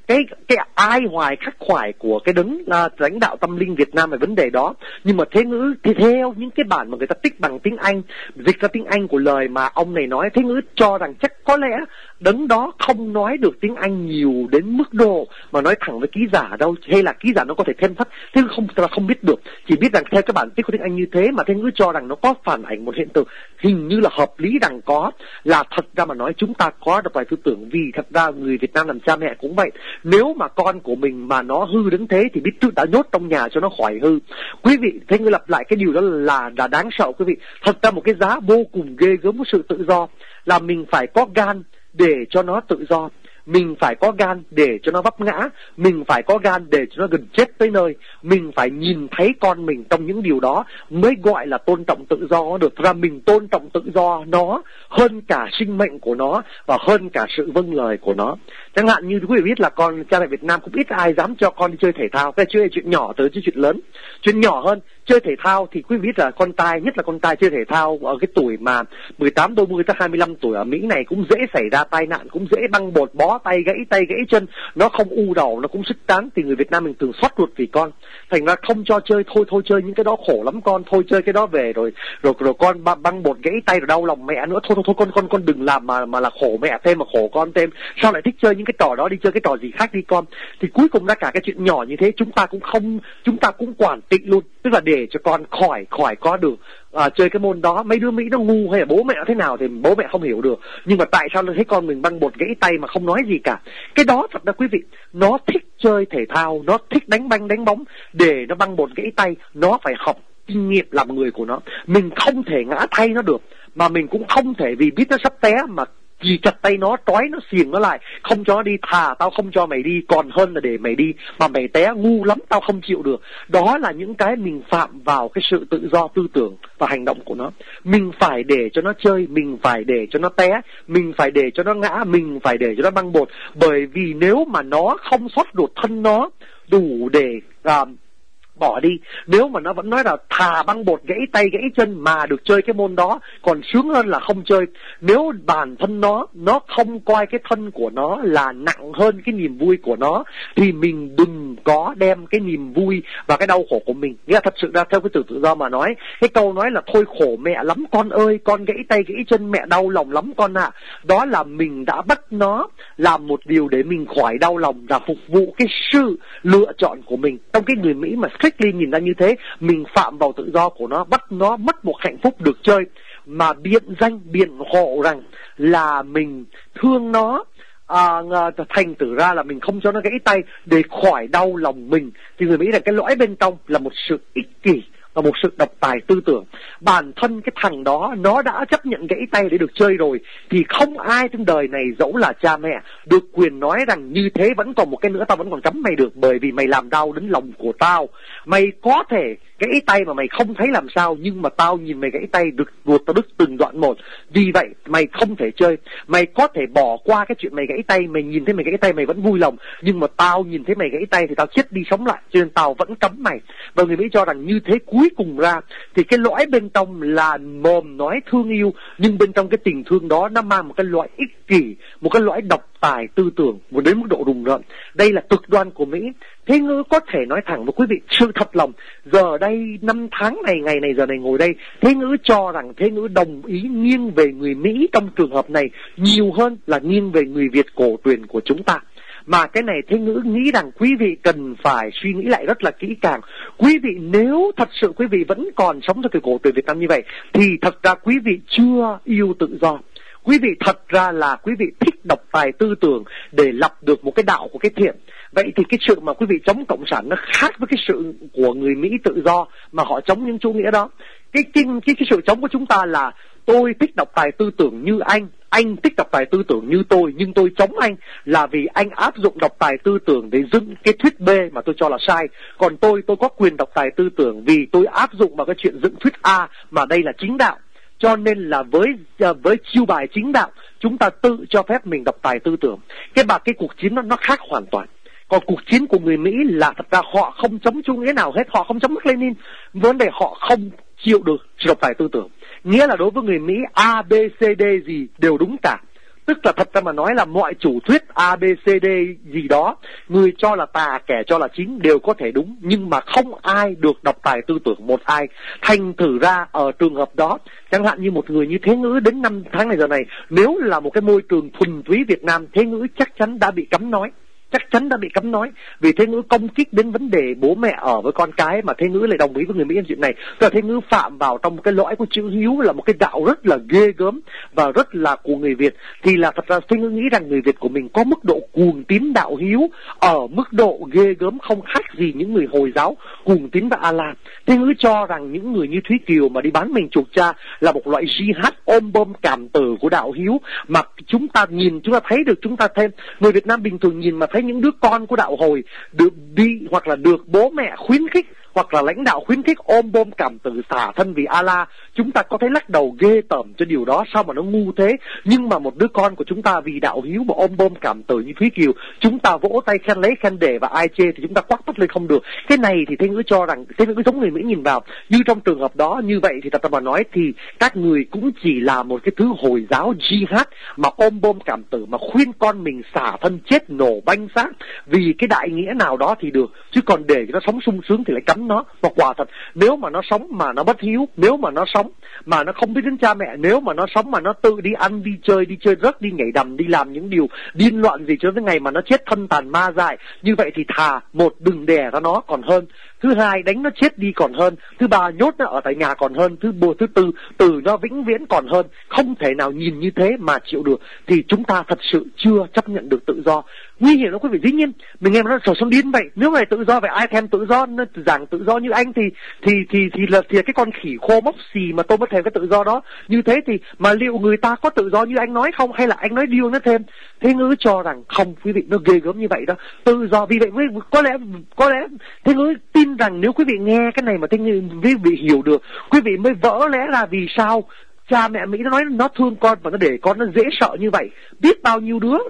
cái cái ai hoài khắc khoải của cái đấng là lãnh đạo tâm linh Việt Nam về vấn đề đó. Nhưng mà Thế Ngữ thì theo những cái bản mà người ta tích bằng tiếng Anh, dịch ra tiếng Anh của lời mà ông này nói, Thế Ngữ cho rằng chắc có lẽ đấng đó không nói được tiếng Anh nhiều đến mức độ mà nói thẳng với ký giả đâu, hay là ký giả nó có thể thêm thắt, Thế Ngữ không không biết được, chỉ biết rằng theo cái bản tích của tiếng Anh như thế mà Thế Ngữ cho rằng nó có phản ảnh một hiện tượng hình như là hợp lý rằng có, là thật ra mà nói chúng ta có độc tài tư tưởng, vì thật ra người Việt Nam làm cha mẹ cũng vậy. Nếu mà con của mình mà nó hư đến thế thì biết tự đã nhốt trong nhà cho nó khỏi hư. Quý vị, Thế Ngữ lặp lại cái điều đó là là đáng sợ quý vị. Thật ra một cái giá vô cùng ghê gớm của sự tự do là mình phải có gan để cho nó tự do, mình phải có gan để cho nó vấp ngã, mình phải có gan để cho nó gần chết tới nơi, mình phải nhìn thấy con mình trong những điều đó mới gọi là tôn trọng tự do được. Ra mình tôn trọng tự do nó hơn cả sinh mệnh của nó và hơn cả sự vâng lời của nó. Chẳng hạn như quý vị biết là con cha mẹ Việt Nam cũng ít ai dám cho con đi chơi thể thao, cái chơi chuyện nhỏ tới chuyện lớn. Chuyện nhỏ hơn, chơi thể thao thì quý vị biết là con trai, nhất là con trai chơi thể thao ở cái tuổi mà mười tám đôi mươi tới hai mươi lăm tuổi ở Mỹ này cũng dễ xảy ra tai nạn, cũng dễ băng bột, bó tay, gãy tay, gãy chân, nó không u đầu, nó cũng sức tán, thì người Việt Nam mình thường xót ruột vì con. Thành ra không cho chơi, thôi thôi chơi những cái đó khổ lắm con, thôi chơi cái đó về rồi rồi rồi con băng bột gãy tay rồi đau lòng mẹ nữa, thôi thôi thôi con con con đừng làm mà mà là khổ mẹ thêm mà khổ con thêm. Sao lại thích chơi những cái trò đó, đi chơi cái trò gì khác đi con. Thì cuối cùng ra cả cái chuyện nhỏ như thế chúng ta cũng không, chúng ta cũng quản tịnh luôn, tức là để cho con khỏi khỏi có được à, chơi cái môn đó. Mấy đứa Mỹ nó ngu hay là bố mẹ thế nào thì bố mẹ không hiểu được, nhưng mà tại sao nó thấy con mình băng bột gãy tay mà không nói gì cả. Cái đó thật ra quý vị, nó thích chơi thể thao, nó thích đánh banh đánh bóng, để nó băng bột gãy tay nó phải học kinh nghiệm làm người của nó. Mình không thể ngã thay nó được, mà mình cũng không thể vì biết nó sắp té mà chỉ chặt tay nó, trói nó, xiềng nó lại, không cho nó đi. Thà tao không cho mày đi còn hơn là để mày đi mà mày té ngu lắm tao không chịu được. Đó là những cái mình phạm vào cái sự tự do tư tưởng và hành động của nó. Mình phải để cho nó chơi, mình phải để cho nó té, mình phải để cho nó ngã, mình phải để cho nó băng bột. Bởi vì nếu mà nó không xót ruột thân nó đủ để uh, bỏ đi, nếu mà nó vẫn nói là thà băng bột gãy tay gãy chân mà được chơi cái môn đó còn sướng hơn là không chơi. Nếu bản thân nó nó không coi cái thân của nó là nặng hơn cái niềm vui của nó thì mình đừng có đem cái niềm vui và cái đau khổ của mình. Nghĩa là thật sự ra theo cái từ tự do mà nói, cái câu nói là thôi khổ mẹ lắm con ơi, con gãy tay gãy chân mẹ đau lòng lắm con ạ, à. Đó là mình đã bắt nó làm một điều để mình khỏi đau lòng, là phục vụ cái sự lựa chọn của mình. Trong cái người Mỹ mà strictly nhìn ra như thế, mình phạm vào tự do của nó, bắt nó mất một hạnh phúc được chơi, mà biện danh biện hộ rằng là mình thương nó, à, thành tử ra là mình không cho nó gãy tay để khỏi đau lòng mình. Thì người Mỹ là cái lõi bên trong là một sự ích kỷ và một sự độc tài tư tưởng. Bản thân cái thằng đó nó đã chấp nhận gãy tay để được chơi rồi, thì không ai trên đời này dẫu là cha mẹ được quyền nói rằng như thế vẫn còn một cái nữa tao vẫn còn cấm mày được, bởi vì mày làm đau đến lòng của tao. Mày có thể gãy tay mà mày không thấy làm sao, nhưng mà tao nhìn mày gãy tay được ruột tao đứt từng đoạn một, vì vậy mày không thể chơi. Mày có thể bỏ qua cái chuyện mày gãy tay, mày nhìn thấy mày gãy tay mày vẫn vui lòng, nhưng mà tao nhìn thấy mày gãy tay thì tao chết đi sống lại, cho nên tao vẫn cấm mày. Và người Mỹ cho rằng như thế cuối cùng ra thì cái lõi bên trong là mồm nói thương yêu, nhưng bên trong cái tình thương đó nó mang một cái loại ích kỷ, một cái loại độc tài tư tưởng một đến mức độ rùng rợn. Đây là cực đoan của Mỹ. Thế Ngữ có thể nói thẳng với quý vị sự thật lòng, giờ đây năm tháng này, ngày này giờ này ngồi đây, Thế Ngữ cho rằng Thế Ngữ đồng ý nghiêng về người Mỹ trong trường hợp này nhiều hơn là nghiêng về người Việt cổ truyền của chúng ta. Mà cái này Thế Ngữ nghĩ rằng quý vị cần phải suy nghĩ lại rất là kỹ càng. Quý vị nếu thật sự quý vị vẫn còn sống theo kiểu cổ truyền Việt Nam như vậy thì thật ra quý vị chưa yêu tự do. Quý vị thật ra là quý vị thích độc tài tư tưởng để lập được một cái đạo của cái thiện. Vậy thì cái sự mà quý vị chống cộng sản nó khác với cái sự của người Mỹ tự do mà họ chống những chủ nghĩa đó. Cái, cái, cái, cái sự chống của chúng ta là tôi thích độc tài tư tưởng như anh, anh thích độc tài tư tưởng như tôi, nhưng tôi chống anh là vì anh áp dụng độc tài tư tưởng để dựng cái thuyết B mà tôi cho là sai. Còn tôi, tôi có quyền độc tài tư tưởng vì tôi áp dụng vào cái chuyện dựng thuyết A mà đây là chính đạo. Cho nên là với với chiêu bài chính đạo, chúng ta tự cho phép mình độc tài tư tưởng. Cái bà cái cuộc chiến nó nó khác hoàn toàn. Còn cuộc chiến của người Mỹ là thật ra họ không chống chủ nghĩa nào hết, họ không chống Mác Lênin, vấn đề họ không chịu được sự độc tài tư tưởng. Nghĩa là đối với người Mỹ A, B, C, D gì đều đúng cả. Tức là thật ra mà nói là mọi chủ thuyết A B C D gì đó, người cho là tà kẻ cho là chính đều có thể đúng, nhưng mà không ai được độc tài tư tưởng một ai. Thành thử ra ở trường hợp đó, chẳng hạn như một người như Thế Ngữ đến năm tháng này giờ này, nếu là một cái môi trường thuần túy Việt Nam, Thế Ngữ chắc chắn đã bị cấm nói. Chắc chắn đã bị cấm nói, vì Thế Ngữ công kích đến vấn đề bố mẹ ở với con cái, mà Thế Ngữ lại đồng ý với người Mỹ trong chuyện này. Tức là Thế Ngữ phạm vào trong một cái lõi của chữ hiếu, là một cái đạo rất là ghê gớm và rất là của người Việt. Thì là thật ra Thế Ngữ nghĩ rằng người Việt của mình có mức độ cuồng tín đạo hiếu ở mức độ ghê gớm, không khác gì những người Hồi giáo cuồng tín vào Allah. Thế Ngữ cho rằng những người như Thúy Kiều mà đi bán mình chuộc cha là một loại jihad ôm bom cảm tử của đạo hiếu, mà chúng ta nhìn, chúng ta thấy được, chúng ta thêm người Việt Nam bình thường nhìn mà thấy những đứa con của đạo Hồi được đi hoặc là được bố mẹ khuyến khích hoặc là lãnh đạo khuyến khích ôm bom cảm tử xả thân vì Allah, chúng ta có thấy lắc đầu ghê tởm cho điều đó, sao mà nó ngu thế. Nhưng mà một đứa con của chúng ta vì đạo hiếu mà ôm bom cảm tử như Thúy Kiều, chúng ta vỗ tay khen lấy khen để, và ai chê thì chúng ta quát mắt lên không được. Cái này thì Thế Ngữ cho rằng, Thế Ngữ giống người Mỹ nhìn vào, như trong trường hợp đó như vậy thì thật ra mà nói thì các người cũng chỉ là một cái thứ Hồi giáo jihad mà ôm bom cảm tử, mà khuyên con mình xả thân chết nổ banh xác vì cái đại nghĩa nào đó thì được, chứ còn để cho nó sống sung sướng thì lại cấm nó. Và quả thật, nếu mà nó sống mà nó bất hiếu, nếu mà nó sống mà nó không biết đến cha mẹ, nếu mà nó sống mà nó tự đi ăn, đi chơi, đi chơi rớt, đi nhảy đầm, đi làm những điều điên loạn gì cho đến ngày mà nó chết thân tàn ma dại, như vậy thì thà một đừng đẻ ra nó còn hơn, thứ hai đánh nó chết đi còn hơn, thứ ba nhốt nó ở tại nhà còn hơn, thứ bốn thứ tư từ nó vĩnh viễn còn hơn. Không thể nào nhìn như thế mà chịu được, thì chúng ta thật sự chưa chấp nhận được tự do. Nguy hiểm lắm quý vị. Dĩ nhiên mình nghe nó sổ son điên vậy, nếu mà tự do vậy ai thèm tự do, nó giảng tự do như anh thì thì thì thì là thì cái con khỉ khô mốc xì mà tôi mới thèm cái tự do đó. Như thế thì mà liệu người ta có tự do như anh nói không, hay là anh nói điêu nó thêm? Thế Ngữ cho rằng không quý vị, nó ghê gớm như vậy đó. Tự do vì vậy có lẽ có lẽ Thế Ngữ tin rằng nếu quý vị nghe cái này mà Thế Ngữ quý vị hiểu được, quý vị mới vỡ lẽ là vì sao cha mẹ Mỹ nó nói nó thương con và nó để con nó dễ sợ như vậy. Biết bao nhiêu đứa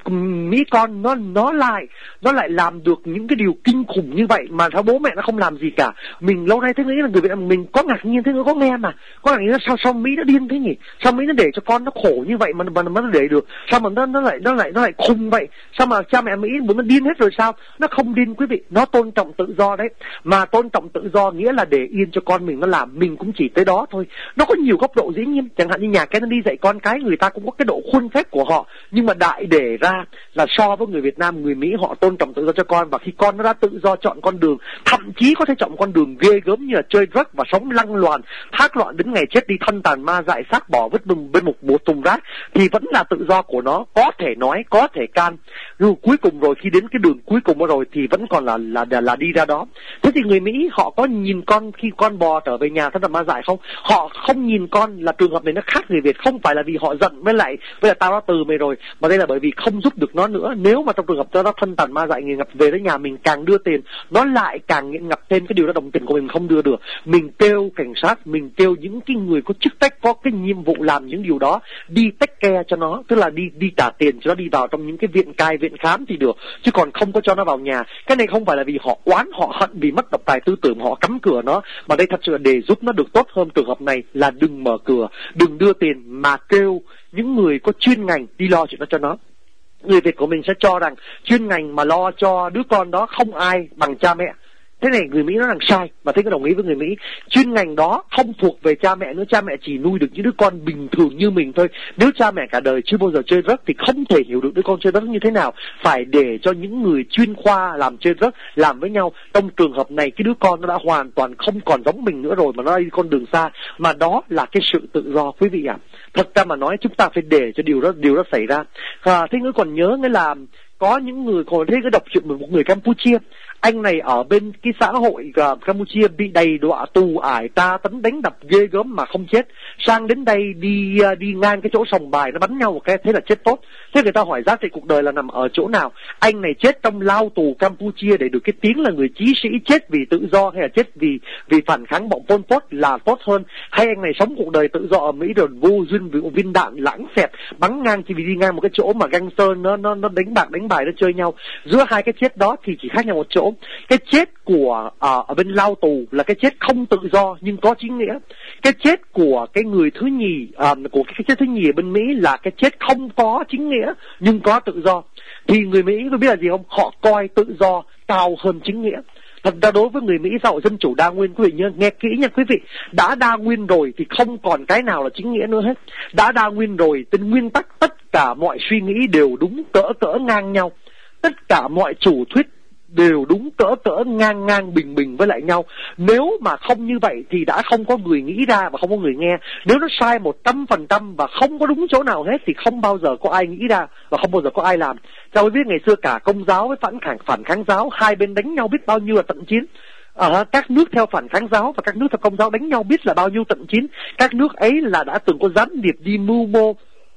Mỹ con nó nó lại nó lại làm được những cái điều kinh khủng như vậy mà sao bố mẹ nó không làm gì cả. Mình lâu nay Thế nghĩ là người Việt Nam mình có ngạc nhiên, Thế Ngữ có nghe mà có ngạc nhiên sao sao Mỹ nó điên thế nhỉ? Sao Mỹ nó để cho con nó khổ như vậy mà mà, mà nó để được? Sao mà nó nó lại nó lại nó lại khùng vậy? Sao mà cha mẹ Mỹ muốn nó điên hết rồi sao? Nó không điên quý vị, nó tôn trọng tự do đấy. Mà tôn trọng tự do nghĩa là để yên cho con mình nó làm, mình cũng chỉ tới đó thôi. Nó có nhiều góc độ dĩ nhiên, chẳng hạn như nhà Kennedy dạy con cái, người ta cũng có cái độ khuôn phép của họ, nhưng mà đại để ra là so với người Việt Nam, người Mỹ họ tôn trọng tự do cho con, và khi con nó đã tự do chọn con đường, thậm chí có thể chọn con đường ghê gớm như là chơi drug và sống lăng loàn thác loạn đến ngày chết đi thân tàn ma dại, xác bỏ vứt bên một bộ thùng rác, thì vẫn là tự do của nó, có thể nói, có thể can. Nhưng cuối cùng rồi, khi đến cái đường cuối cùng rồi thì vẫn còn là là là, là đi ra đó. Thế thì người Mỹ họ có nhìn con khi con bò trở về nhà thân tàn ma dại không? Họ không nhìn con. Là trường hợp này nó khác người Việt, không phải là vì họ giận với lại với là tao đã từ mày rồi, mà đây là bởi vì không giúp được nó nữa. Nếu mà trong trường hợp cho nó thân tàn ma dại nghiện ngập về tới nhà mình, càng đưa tiền nó lại càng nghiện ngập thêm cái điều đó, đồng tiền của mình không đưa được. Mình kêu cảnh sát, mình kêu những cái người có chức trách, có cái nhiệm vụ làm những điều đó đi take care cho nó, tức là đi đi trả tiền cho nó đi vào trong những cái viện cai, viện khám thì được, chứ còn không có cho nó vào nhà. Cái này không phải là vì họ oán, họ hận vì mất độc tài tư tưởng họ cắm cửa nó, mà đây thật sự là để giúp nó được tốt hơn. Trường hợp này là đừng mở cửa, đừng đưa tiền, mà kêu những người có chuyên ngành đi lo chuyện đó cho nó. Người Việt của mình sẽ cho rằng chuyên ngành mà lo cho đứa con đó không ai bằng cha mẹ. Thế này người Mỹ nó rằng sai, và Thế có đồng ý với người Mỹ. Chuyên ngành đó không thuộc về cha mẹ nữa, cha mẹ chỉ nuôi được những đứa con bình thường như mình thôi. Nếu cha mẹ cả đời chưa bao giờ chơi drug thì không thể hiểu được đứa con chơi drug như thế nào. Phải để cho những người chuyên khoa làm chơi drug làm với nhau. Trong trường hợp này cái đứa con nó đã hoàn toàn không còn giống mình nữa rồi, mà nó đi con đường xa. Mà đó là cái sự tự do quý vị ạ. À. Thật ra mà nói chúng ta phải để cho điều đó điều đó xảy ra. À, Thế Ngữ còn nhớ nghĩa là có những người còn thấy cái đọc chuyện một người Campuchia. Anh này ở bên cái xã hội uh, Campuchia bị đầy đọa tù ải tra tấn đánh đập ghê gớm mà không chết. Sang đến đây đi uh, đi ngang cái chỗ sòng bài nó bắn nhau một cái, thế là chết tốt. Thế người ta hỏi giá trị cuộc đời là nằm ở chỗ nào? Anh này chết trong lao tù Campuchia để được cái tiếng là người chí sĩ, chết vì tự do hay là chết vì vì phản kháng bọn Pol Pot là tốt hơn? Hay anh này sống cuộc đời tự do ở Mỹ rồi vô duyên vì một viên đạn lãng xẹt bắn ngang chỉ vì đi ngang một cái chỗ mà gangster nó nó nó đánh bạc đánh bài nó chơi nhau. Giữa hai cái chết đó thì chỉ khác nhau một chỗ. không? Cái chết của à, ở bên lao tù là cái chết không tự do nhưng có chính nghĩa. Cái chết của cái người thứ nhì à, của cái chết thứ nhì ở bên Mỹ là cái chết không có chính nghĩa nhưng có tự do. Thì người Mỹ có biết là gì không? Họ coi tự do cao hơn chính nghĩa. Thật ra đối với người Mỹ xã hội dân chủ đa nguyên, quý vị nhớ, nghe kỹ nha quý vị, đã đa nguyên rồi thì không còn cái nào là chính nghĩa nữa hết. Đã đa nguyên rồi, trên nguyên tắc tất cả mọi suy nghĩ đều đúng cỡ cỡ ngang nhau. Tất cả mọi chủ thuyết đều đúng cỡ cỡ ngang ngang bình bình với lại nhau. Nếu mà không như vậy thì đã không có người nghĩ ra và không có người nghe. Nếu nó sai một trăm phần trăm và không có đúng chỗ nào hết thì không bao giờ có ai nghĩ ra và không bao giờ có ai làm. Cháu biết ngày xưa cả Công giáo với phản kháng, phản kháng giáo, hai bên đánh nhau biết bao nhiêu là trận chiến. À, các nước theo phản kháng giáo và các nước theo Công giáo đánh nhau biết là bao nhiêu trận chiến. Các nước ấy là đã từng có gián điệp đi mưu mô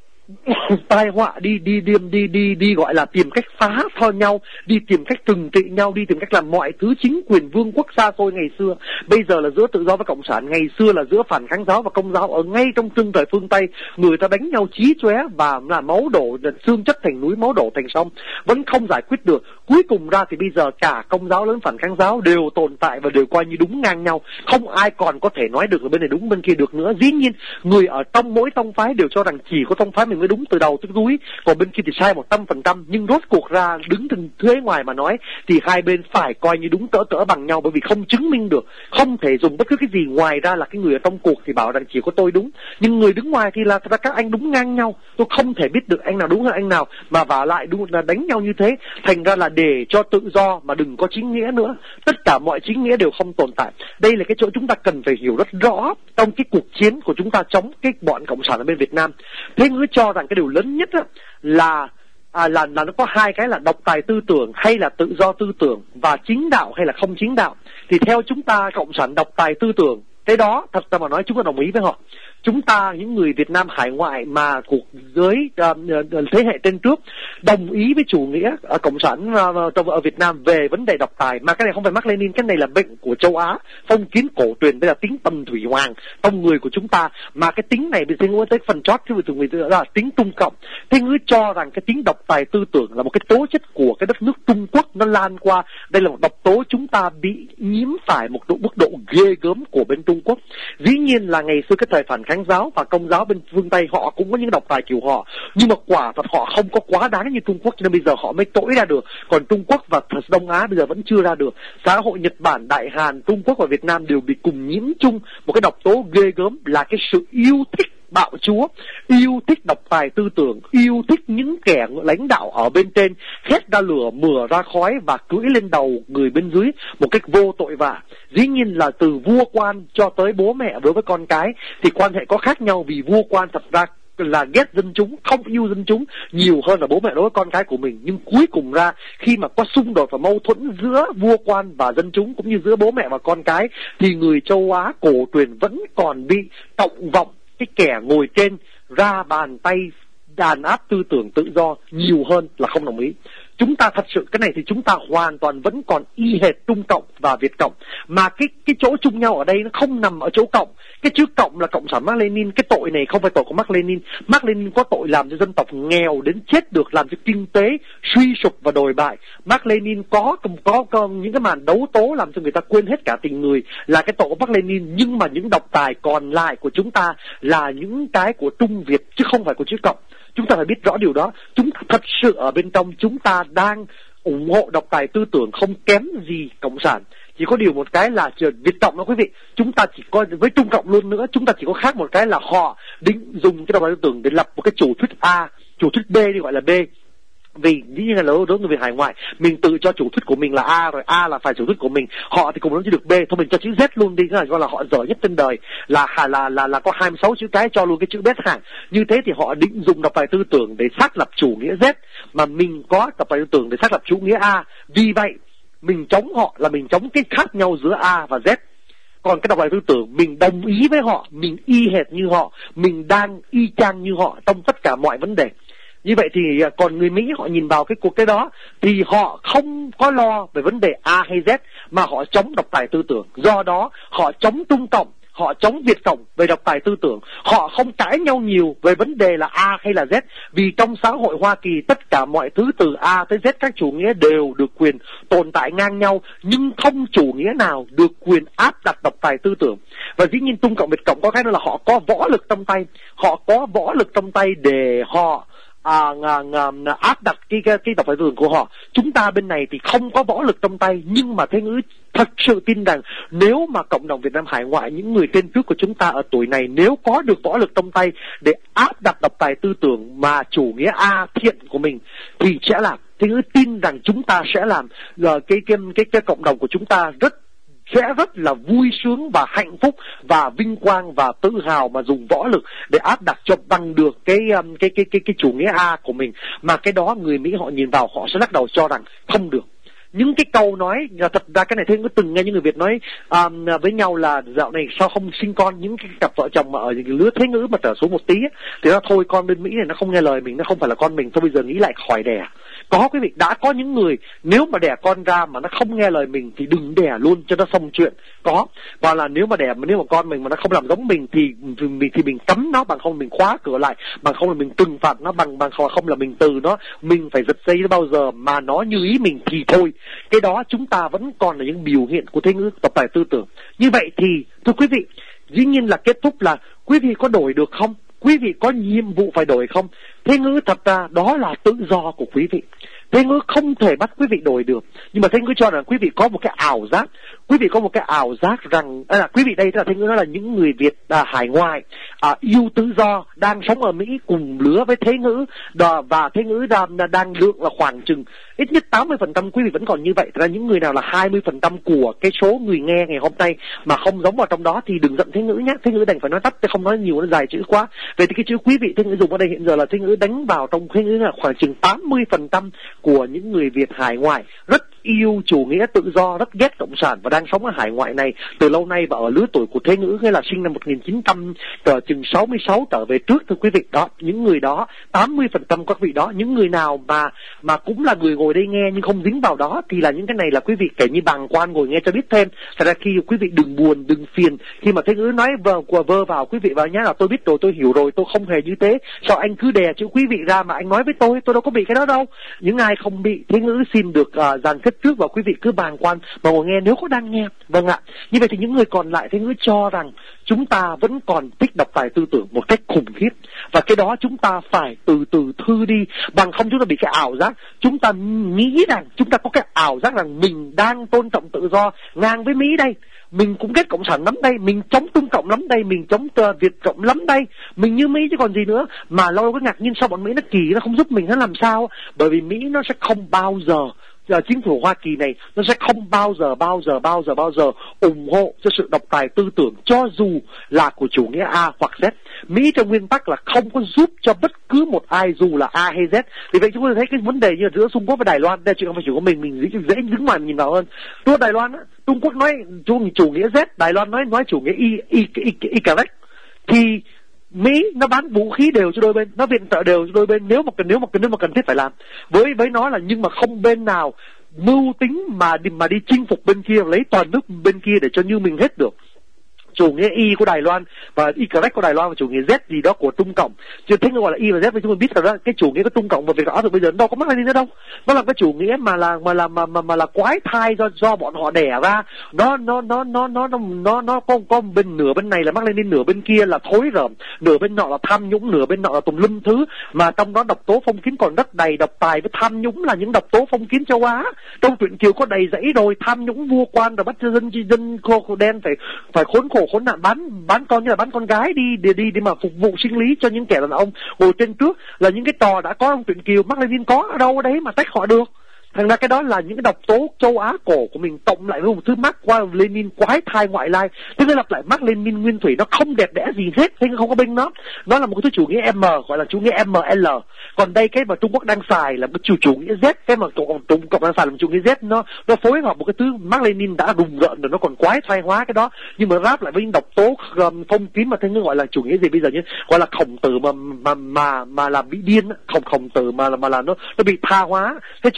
tai họa, đi đi đi đi đi đi gọi là tìm cách phá cho nhau, đi tìm cách trừng trị nhau, đi tìm cách làm mọi thứ. Chính quyền vương quốc xa xôi ngày xưa, bây giờ là giữa tự do với cộng sản, ngày xưa là giữa phản kháng giáo và Công giáo. Ở ngay trong trưng trời phương Tây, người ta đánh nhau chí chóe và là máu đổ, xương chất thành núi, máu đổ thành sông, vẫn không giải quyết được. Cuối cùng ra thì bây giờ cả Công giáo lẫn phản kháng giáo đều tồn tại và đều coi như đúng ngang nhau, không ai còn có thể nói được là bên này đúng bên kia được nữa. Dĩ nhiên người ở trong mỗi tông phái đều cho rằng chỉ có tông phái mình mới đúng từ đầu tới cuối, còn bên kia thì sai một trăm phần trăm. Nhưng rốt cuộc ra đứng từ phía ngoài mà nói thì hai bên phải coi như đúng cỡ cỡ bằng nhau, bởi vì không chứng minh được, không thể dùng bất cứ cái gì ngoài ra là cái người ở trong cuộc thì bảo rằng chỉ có tôi đúng, nhưng người đứng ngoài thì là thật ra các anh đúng ngang nhau. Tôi không thể biết được anh nào đúng hơn anh nào, mà vả lại đúng là đánh nhau như thế. Thành ra là để cho tự do mà đừng có chính nghĩa nữa, tất cả mọi chính nghĩa đều không tồn tại. Đây là cái chỗ chúng ta cần phải hiểu rất rõ trong cái cuộc chiến của chúng ta chống cái bọn cộng sản ở bên Việt Nam. Thế ngươi cho rằng cái điều lớn nhất á, là à, là là nó có hai cái là độc tài tư tưởng hay là tự do tư tưởng, và chính đạo hay là không chính đạo. Thì theo chúng ta, cộng sản độc tài tư tưởng, cái đó thật ra mà nói chúng ta đồng ý với họ. Chúng ta những người Việt Nam hải ngoại mà cuộc giới uh, thế hệ trên trước đồng ý với chủ nghĩa uh, cộng sản uh, ở Việt Nam về vấn đề độc tài. Mà cái này không phải Mác Lênin, cái này là bệnh của châu Á, phong kiến cổ truyền, đây là tính tầm thủy hoàng trong người của chúng ta. Mà cái tính này bị tiếng tới phần chót chứ người ta là tính Trung Cộng. Thế ngươi cho rằng cái tính độc tài tư tưởng là một cái tố chất của cái đất nước Trung Quốc, nó lan qua. Đây là một độc tố chúng ta bị nhiễm phải một độ mức độ ghê gớm của bên Trung Quốc. Dĩ nhiên là ngày xưa cái thời phản kháng giáo và Công giáo bên phương Tây họ cũng có những độc tài kiểu họ, nhưng mà quả thật họ không có quá đáng như Trung Quốc, cho nên bây giờ họ mới trỗi ra được. Còn Trung Quốc và Đông Á bây giờ vẫn chưa ra được. Xã hội Nhật Bản, Đại Hàn, Trung Quốc và Việt Nam đều bị cùng nhiễm chung một cái độc tố ghê gớm là cái sự yêu thích bạo chúa, yêu thích độc tài tư tưởng, yêu thích những kẻ lãnh đạo ở bên trên hét ra lửa mửa ra khói và cưỡi lên đầu người bên dưới một cách vô tội vạ. Dĩ nhiên là từ vua quan cho tới bố mẹ đối với con cái thì quan hệ có khác nhau, vì vua quan thật ra là ghét dân chúng, không yêu dân chúng nhiều hơn là bố mẹ đối với con cái của mình. Nhưng cuối cùng ra khi mà có xung đột và mâu thuẫn giữa vua quan và dân chúng cũng như giữa bố mẹ và con cái thì người châu Á cổ truyền vẫn còn bị trọng vọng cái kẻ ngồi trên ra bàn tay đàn áp tư tưởng tự do nhiều hơn là không đồng ý. Chúng ta thật sự cái này thì chúng ta hoàn toàn vẫn còn y hệt Trung Cộng và Việt Cộng, mà cái cái chỗ chung nhau ở đây nó không nằm ở chỗ Cộng. Cái chữ Cộng là cộng sản Mác Lênin, cái tội này không phải tội của Mác Lênin. Mác Lênin có tội làm cho dân tộc nghèo đến chết được, làm cho kinh tế suy sụp và đồi bại. Mác Lênin có, có có những cái màn đấu tố làm cho người ta quên hết cả tình người là cái tội của Mác Lênin, nhưng mà những độc tài còn lại của chúng ta là những cái của Trung Việt chứ không phải của chữ Cộng. Chúng ta phải biết rõ điều đó. Chúng ta thật sự ở bên trong chúng ta đang ủng hộ độc tài tư tưởng không kém gì cộng sản. Chỉ có điều một cái là Việt Cộng đó quý vị, chúng ta chỉ có với Trung Cộng luôn nữa, chúng ta chỉ có khác một cái là họ định dùng cái độc tài tư tưởng để lập một cái chủ thuyết A, chủ thuyết B đi gọi là B. Vì dĩ nhiên là đối với người Việt hải ngoại, mình tự cho chủ thuyết của mình là A rồi, A là phải chủ thuyết của mình. Họ thì cùng lắm chỉ được B, thôi mình cho chữ Z luôn đi, cái này gọi là họ dở nhất trên đời, là là là là, là có hai mươi sáu chữ cái cho luôn cái chữ Z hàng. Như thế thì họ định dùng độc tài tư tưởng để xác lập chủ nghĩa Z, mà mình có độc tài tư tưởng để xác lập chủ nghĩa A. Vì vậy mình chống họ là mình chống cái khác nhau giữa A và Z. Còn cái độc tài tư tưởng mình đồng ý với họ, mình y hệt như họ, mình đang y chang như họ trong tất cả mọi vấn đề. Như vậy thì còn người Mỹ họ nhìn vào cái cuộc cái đó thì họ không có lo về vấn đề A hay Z, mà họ chống độc tài tư tưởng. Do đó họ chống Trung Cộng, họ chống Việt Cộng về độc tài tư tưởng. Họ không cãi nhau nhiều về vấn đề là A hay là Z, vì trong xã hội Hoa Kỳ tất cả mọi thứ từ A tới Z, các chủ nghĩa đều được quyền tồn tại ngang nhau, nhưng không chủ nghĩa nào được quyền áp đặt độc tài tư tưởng. Và dĩ nhiên Trung Cộng Việt Cộng có cái đó là họ có võ lực trong tay, họ có võ lực trong tay để họ À, ngà, ngà, ngà, áp đặt cái, cái, cái độc tài tư tưởng của họ. Chúng ta bên này thì không có võ lực trong tay, nhưng mà Thế Ngữ thật sự tin rằng nếu mà cộng đồng Việt Nam hải ngoại, những người trên trước của chúng ta ở tuổi này, nếu có được võ lực trong tay để áp đặt độc tài tư tưởng mà chủ nghĩa A thiện của mình thì sẽ làm. Thế Ngữ tin rằng chúng ta sẽ làm là cái, cái, cái, cái cộng đồng của chúng ta rất sẽ rất là vui sướng và hạnh phúc và vinh quang và tự hào mà dùng võ lực để áp đặt cho bằng được cái um, cái cái cái cái chủ nghĩa A của mình. Mà cái đó người Mỹ họ nhìn vào họ sẽ lắc đầu cho rằng không được. Những cái câu nói, thật ra cái này Thế Ngữ từng nghe những người Việt nói um, với nhau là dạo này sao không sinh con. Những cái cặp vợ chồng mà ở lứa Thế Ngữ mà trở xuống một tí ấy, thì nó thôi con bên Mỹ này nó không nghe lời mình, nó không phải là con mình, thôi bây giờ nghĩ lại khỏi đẻ. Có quý vị, đã có những người nếu mà đẻ con ra mà nó không nghe lời mình thì đừng đẻ luôn cho nó xong chuyện. Có. Và là nếu mà đẻ mà nếu mà con mình mà nó không làm giống mình thì thì mình, thì mình cấm nó, bằng không mình khóa cửa lại, bằng không là mình trừng phạt nó, bằng bằng không là mình từ nó, mình phải giật dây nó bao giờ mà nó như ý mình thì thôi. Cái đó chúng ta vẫn còn là những biểu hiện của Thế Ngữ độc tài tư tưởng. Như vậy thì thưa quý vị, dĩ nhiên là kết thúc là quý vị có đổi được không? Quý vị có nhiệm vụ phải đổi không? Thế Ngữ thật ra đó là tự do của quý vị. Thế Ngữ không thể bắt quý vị đổi được. Nhưng mà Thế Ngữ cho rằng quý vị có một cái ảo giác. Quý vị có một cái ảo giác rằng à, quý vị đây là Thế Ngữ nói là những người Việt à, hải ngoại à, yêu tự do đang sống ở Mỹ cùng lứa với Thế Ngữ đà, và Thế Ngữ đang, đang lượng là khoảng chừng ít nhất tám mươi phần trăm quý vị vẫn còn như vậy. Thật ra những người nào là hai mươi phần trăm của cái số người nghe ngày hôm nay mà không giống vào trong đó thì đừng giận Thế Ngữ nhé. Thế Ngữ đành phải nói tắt, tôi không nói nhiều, nó dài chữ quá. Về thì cái chữ quý vị Thế Ngữ dùng ở đây hiện giờ là Thế Ngữ đánh vào trong Thế Ngữ là khoảng chừng tám mươi phần trăm của những người Việt hải ngoại rất yêu chủ nghĩa tự do, rất ghét cộng sản và đang sống ở hải ngoại này từ lâu nay và ở lứa tuổi của Thế Ngữ, nghĩa là sinh năm một nghìn chín trăm chừng sáu mươi sáu trở về trước. Thưa quý vị, đó những người đó tám mươi phần trăm các vị đó, những người nào mà mà cũng là người ngồi đây nghe nhưng không dính vào đó thì là những cái này là quý vị kể như bàng quan ngồi nghe cho biết thêm. Thật ra khi quý vị đừng buồn, đừng phiền khi mà Thế Ngữ nói vờ của vơ vào quý vị vào nhá là tôi biết rồi, tôi hiểu rồi, tôi không hề như thế. Sao anh cứ đè chữ quý vị ra mà anh nói với tôi, tôi đâu có bị cái đó đâu. Những ai không bị, Thế Ngữ xin được uh, dàn kết trước và quý vị cứ bàng quan mà ngồi nghe nếu có đang nghe. Vâng ạ. Như vậy thì những người còn lại Thế Ngữ cho rằng chúng ta vẫn còn thích độc tài tư tưởng một cách khủng khiếp, và cái đó chúng ta phải từ từ thư đi, bằng không chúng ta bị cái ảo giác, chúng ta nghĩ rằng chúng ta có cái ảo giác rằng mình đang tôn trọng tự do ngang với Mỹ đây, mình cũng ghét cộng sản lắm đây, mình chống Trung Cộng lắm đây, mình chống uh, Việt Cộng lắm đây, mình như Mỹ chứ còn gì nữa. Mà lâu có ngạc nhiên sao bọn Mỹ nó kỳ, nó không giúp mình, nó làm sao? Bởi vì Mỹ nó sẽ không bao giờ, giờ chính phủ Hoa Kỳ này nó sẽ không bao giờ bao giờ bao giờ bao giờ ủng hộ cho sự độc tài tư tưởng cho dù là của chủ nghĩa A hoặc Z. Mỹ trong nguyên tắc là không có giúp cho bất cứ một ai dù là A hay Z. Vì vậy chúng ta thấy cái vấn đề như giữa Trung Quốc và Đài Loan, đây chuyện không phải chuyện của mình, mình dễ, dễ đứng ngoài mình nhìn vào hơn. Tôi Đài Loan á, Trung Quốc nói chủ, chủ nghĩa Z, Đài Loan nói nói chủ nghĩa Y Y Y Y correct, thì Mỹ nó bán vũ khí đều cho đôi bên, nó viện trợ đều cho đôi bên nếu mà cần nếu mà cần nếu mà cần thiết phải làm. Với với nó là nhưng mà không bên nào mưu tính mà đi mà đi chinh phục bên kia, lấy toàn nước bên kia để cho như mình hết được. Chủ nghĩa Y của Đài Loan và Y correct của Đài Loan và chủ nghĩa Z gì đó của Trung Cộng. Chứ thích gọi là Y và Z, với chúng mình biết rồi đó, cái chủ nghĩa của Trung Cộng và việc đó từ bây giờ nó đâu có mắc lên nữa đâu. Nó là cái chủ nghĩa mà là mà là mà mà, mà là quái thai do do bọn họ đẻ ra. Nó nó nó nó nó nó nó nó có có bên nửa bên này là mắc lên đến nửa bên kia là thối rởm, nửa bên nọ là tham nhũng, nửa bên nọ là tùm lum thứ, mà trong đó độc tố phong kiến còn rất đầy. Độc tài với tham nhũng là những độc tố phong kiến châu Á. Trong truyện Kiều có đầy dẫy rồi, tham nhũng vua quan rồi bắt cho dân dân khô khô đen phải phải khốn khổ khốn nạn, bán bán con như là bán con gái đi để đi để mà phục vụ sinh lý cho những kẻ đàn ông ngồi trên trước, là những cái trò đã có trong truyện Kiều. Mác Lênin có ở đâu đấy mà tách họ được. Thành ra cái đó là những cái độc tố châu Á cổ của mình cộng lại với một thứ Mác Lênin quái thai ngoại lai. Thế nên lặp lại Mác Lênin nguyên thủy nó không đẹp đẽ gì hết, thế không có bên nó. Nó là một cái thứ chủ nghĩa M, gọi là chủ nghĩa M L. Còn đây cái mà Trung Quốc đang xài là một chủ chủ nghĩa Z, cái mà Trung Cộng đang xài là một chủ nghĩa Z, nó nó phối hợp một cái thứ Mác Lênin đã rùng rợn rồi, nó còn quái thai hóa cái đó, nhưng mà ráp lại với những độc tố um, phong kiến mà thế nó gọi là chủ nghĩa gì bây giờ nhé, gọi là Khổng Tử mà mà mà mà là bị điên, Khổng Khổng Tử mà mà là nó nó bị tha hóa. Cái chủ nghĩa gọi là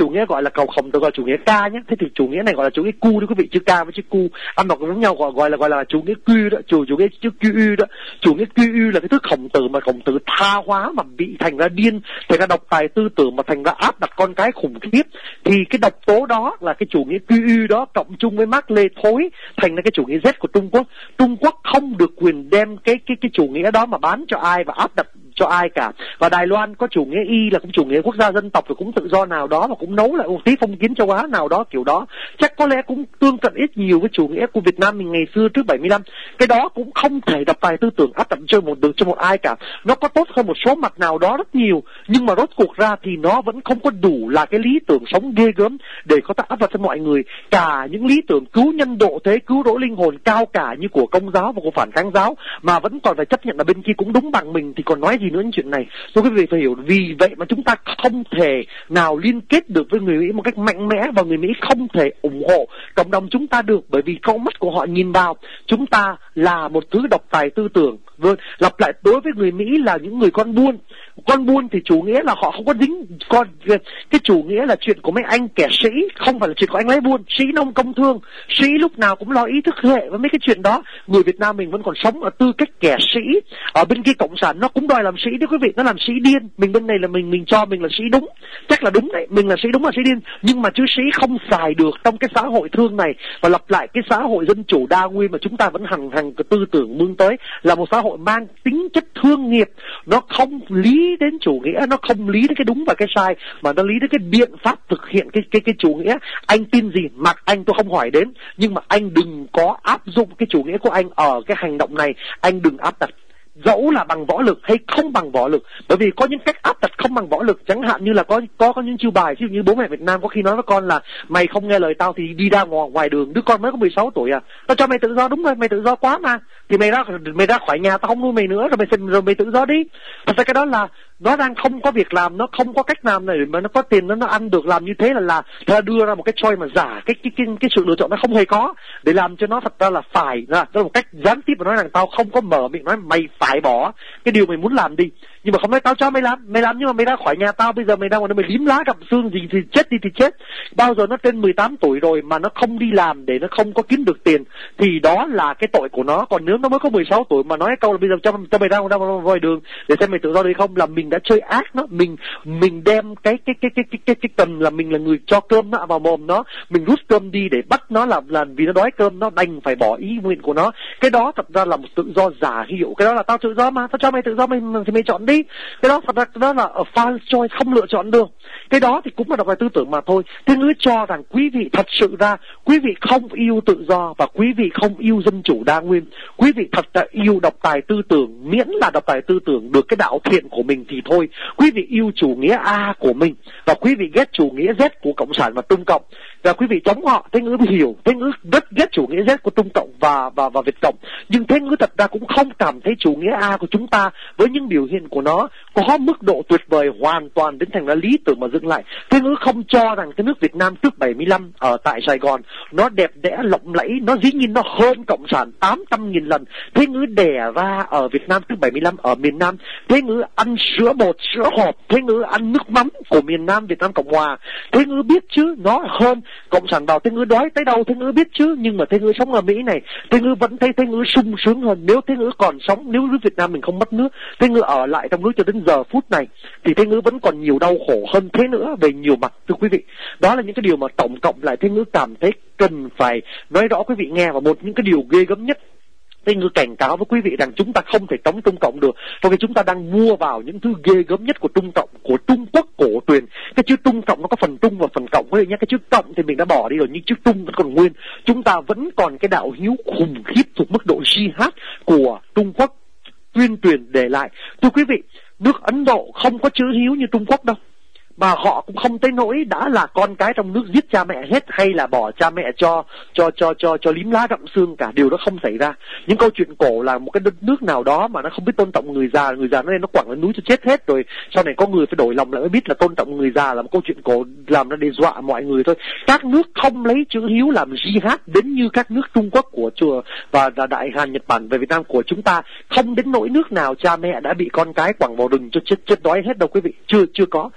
là cầu khổng tử gọi là chủ nghĩa ca nhé. Thế thì chủ nghĩa này gọi là chủ nghĩa cu đấy quý vị, chữ ca với chữ cu ăn mặc giống nhau, gọi gọi là gọi là chủ nghĩa quy đó, chủ chủ nghĩa chữ quy đó. Chủ nghĩa quy là cái thứ khổng tử mà khổng tử tha hóa mà bị thành ra điên, thành ra độc tài tư tưởng mà thành ra áp đặt con cái khủng khiếp. Thì cái độc tố đó là cái chủ nghĩa quy đó cộng chung với Mác Lê thối thành ra cái chủ nghĩa Z của Trung Quốc. Trung Quốc không được quyền đem cái cái cái chủ nghĩa đó mà bán cho ai và áp đặt cho ai cả. Và Đài Loan có chủ nghĩa Y là cũng chủ nghĩa quốc gia dân tộc, rồi cũng tự do nào đó mà cũng nấu lại một tí phong kiến châu Á nào đó kiểu đó. Chắc có lẽ cũng tương cận ít nhiều với chủ nghĩa của Việt Nam mình ngày xưa trước bảy mươi lăm. Cái đó cũng không thể độc tài tư tưởng áp đặt cho một được cho một ai cả. Nó có tốt hơn một số mặt nào đó rất nhiều, nhưng mà rốt cuộc ra thì nó vẫn không có đủ là cái lý tưởng sống ghê gớm để có thể áp đặt cho mọi người. Cả những lý tưởng cứu nhân độ thế, cứu rỗi linh hồn cao cả như của Công giáo và của Phản Kháng giáo mà vẫn còn phải chấp nhận là bên kia cũng đúng bằng mình thì còn nói gì nữa những chuyện này. Tôi quý vị phải hiểu, vì vậy mà chúng ta không thể nào liên kết được với người Mỹ một cách mạnh mẽ, và người Mỹ không thể ủng hộ cộng đồng chúng ta được, bởi vì con mắt của họ nhìn vào chúng ta là một thứ độc tài tư tưởng. Vâng, lặp lại, đối với người Mỹ là những người con buôn. Con buôn thì chủ nghĩa là họ không có dính con, cái chủ nghĩa là chuyện của mấy anh kẻ sĩ, không phải là chuyện của anh lái buôn. Sĩ nông công thương, sĩ lúc nào cũng lo ý thức hệ với mấy cái chuyện đó. Người Việt Nam mình vẫn còn sống ở tư cách kẻ sĩ. Ở bên kia cộng sản nó cũng đòi làm sĩ đấy quý vị, nó làm sĩ điên. Mình bên này là mình mình cho mình là sĩ đúng, chắc là đúng đấy, mình là sĩ đúng là sĩ điên. Nhưng mà chữ sĩ không xài được trong cái xã hội thương này. Và lặp lại, cái xã hội dân chủ đa nguyên mà chúng ta vẫn hằng hằng cái tư tưởng mương tới là một xã hội mang tính chất thương nghiệp. Nó không lý đến chủ nghĩa, nó không lý đến cái đúng và cái sai, mà nó lý đến cái biện pháp thực hiện cái cái cái chủ nghĩa. Anh tin gì mặc anh, tôi không hỏi đến, nhưng mà anh đừng có áp dụng cái chủ nghĩa của anh ở cái hành động này. Anh đừng áp đặt, dẫu là bằng võ lực hay không bằng võ lực, bởi vì có những cách áp đặt không bằng võ lực. Chẳng hạn như là có có có những chiêu bài, ví dụ như bố mẹ Việt Nam có khi nói với con là mày không nghe lời tao thì đi ra ngoài, ngoài đường. Đứa con mới có mười sáu tuổi à, tao cho mày tự do, đúng rồi, mày tự do quá mà, thì mày ra mày ra khỏi nhà tao không nuôi mày nữa, rồi mày rồi mày tự do đi. Thật ra cái đó là nó đang không có việc làm, nó không có cách làm này mà nó có tiền nó nó ăn được. Làm như thế là là là đưa ra một cái choice mà giả cái cái cái cái sự lựa chọn nó không hề có, để làm cho nó thật ra là phải là đó là một cách gián tiếp mà nói rằng tao không có mở miệng nói mày phải bỏ cái điều mày muốn làm đi, nhưng mà không nói tao cho mày làm, mày làm nhưng mà mày ra khỏi nhà tao, bây giờ mày ra ngoài mày liếm lá gặp xương gì thì chết đi thì chết. Bao giờ nó trên mười tám tuổi rồi mà nó không đi làm để nó không có kiếm được tiền thì đó là cái tội của nó. Còn nếu nó mới có mười sáu tuổi mà nói câu là bây giờ cho, cho mày ra ra ngoài đường để xem mày tự do đi không, là mình đã chơi ác nó, mình mình đem cái cái cái cái cái cái cái cần là mình là người cho cơm nó vào mồm nó, mình rút cơm đi để bắt nó làm là vì nó đói cơm, nó đành phải bỏ ý nguyện của nó. Cái đó thật ra là một tự do giả hiệu, cái đó là tao tự do mà, tao cho mày tự do mày thì mày chọn đi. Cái đó thật ra đó là ở false choice, không lựa chọn được. Cái đó thì cũng là độc tài tư tưởng mà thôi. Thế ngữ cho rằng quý vị thật sự ra quý vị không yêu tự do và quý vị không yêu dân chủ đa nguyên, quý vị thật là yêu độc tài tư tưởng, miễn là độc tài tư tưởng được cái đạo thiện của mình thì thôi. Quý vị yêu chủ nghĩa A của mình và quý vị ghét chủ nghĩa Z của cộng sản và Trung Cộng, và quý vị chống họ. Thế ngữ hiểu, thế ngữ rất ghét chủ nghĩa Z của Trung Cộng và và và Việt Cộng, nhưng thế ngữ thật ra cũng không cảm thấy chủ nghĩa A của chúng ta với những biểu hiện của nó có mức độ tuyệt vời hoàn toàn đến thành là lý tưởng mà dừng lại. Thế ngữ không cho rằng cái nước Việt Nam trước bảy mươi lăm ở tại Sài Gòn nó đẹp đẽ lộng lẫy, nó dĩ nhiên nó hơn cộng sản tám trăm nghìn lần. Thế ngữ đẻ ra ở Việt Nam trước bảy mươi lăm ở miền Nam, thế ngữ ăn sữa bột sữa hộp, thế ngữ ăn nước mắm của miền Nam Việt Nam Cộng Hòa. Thế ngữ biết chứ, nó hơn cộng sản vào. Thế ngữ đói tới đâu thế ngữ biết chứ, nhưng mà thế ngữ sống ở Mỹ này, thế ngữ vẫn thấy thế ngữ sung sướng hơn. Nếu thế ngữ còn sống, nếu nước Việt Nam mình không mất nước, thế ngữ ở lại trong nước cho đến giờ phút này thì thế ngữ vẫn còn nhiều đau khổ hơn thế nữa về nhiều mặt, thưa quý vị. Đó là những cái điều mà tổng cộng lại thế ngữ cảm thấy cần phải nói rõ quý vị nghe. Và một những cái điều ghê gớm nhất, Thế ngữ cảnh cáo với quý vị rằng chúng ta không thể chống Trung Cộng được, bởi vì chúng ta đang mua vào những thứ ghê gớm nhất của Trung Cộng, của Trung Quốc cổ truyền. Cái chữ Trung Cộng nó có phần Trung và phần Cộng với nhé. Cái chữ Cộng thì mình đã bỏ đi rồi, nhưng chữ Trung vẫn còn nguyên. Chúng ta vẫn còn cái đạo hiếu khủng khiếp thuộc mức độ jihad của Trung Quốc tuyên truyền để lại. Thưa quý vị, nước Ấn Độ không có chữ hiếu như Trung Quốc đâu, mà họ cũng không tới nỗi đã là con cái trong nước giết cha mẹ hết, hay là bỏ cha mẹ cho cho cho cho cho lím lá gặm xương cả. Điều đó không xảy ra. Những câu chuyện cổ là một cái đất nước nào đó mà nó không biết tôn trọng người già, người già nó lên nó quẳng lên núi cho chết hết, rồi sau này có người phải đổi lòng lại mới biết là tôn trọng người già là một câu chuyện cổ làm nó đe dọa mọi người thôi. Các nước không lấy chữ hiếu làm jihad đến như các nước Trung Quốc của chùa và Đại Hàn, Nhật Bản về Việt Nam của chúng ta, không đến nỗi nước nào cha mẹ đã bị con cái quẳng vào rừng cho chết chết đói hết đâu quý vị. Chưa chưa có, chuyện nó chưa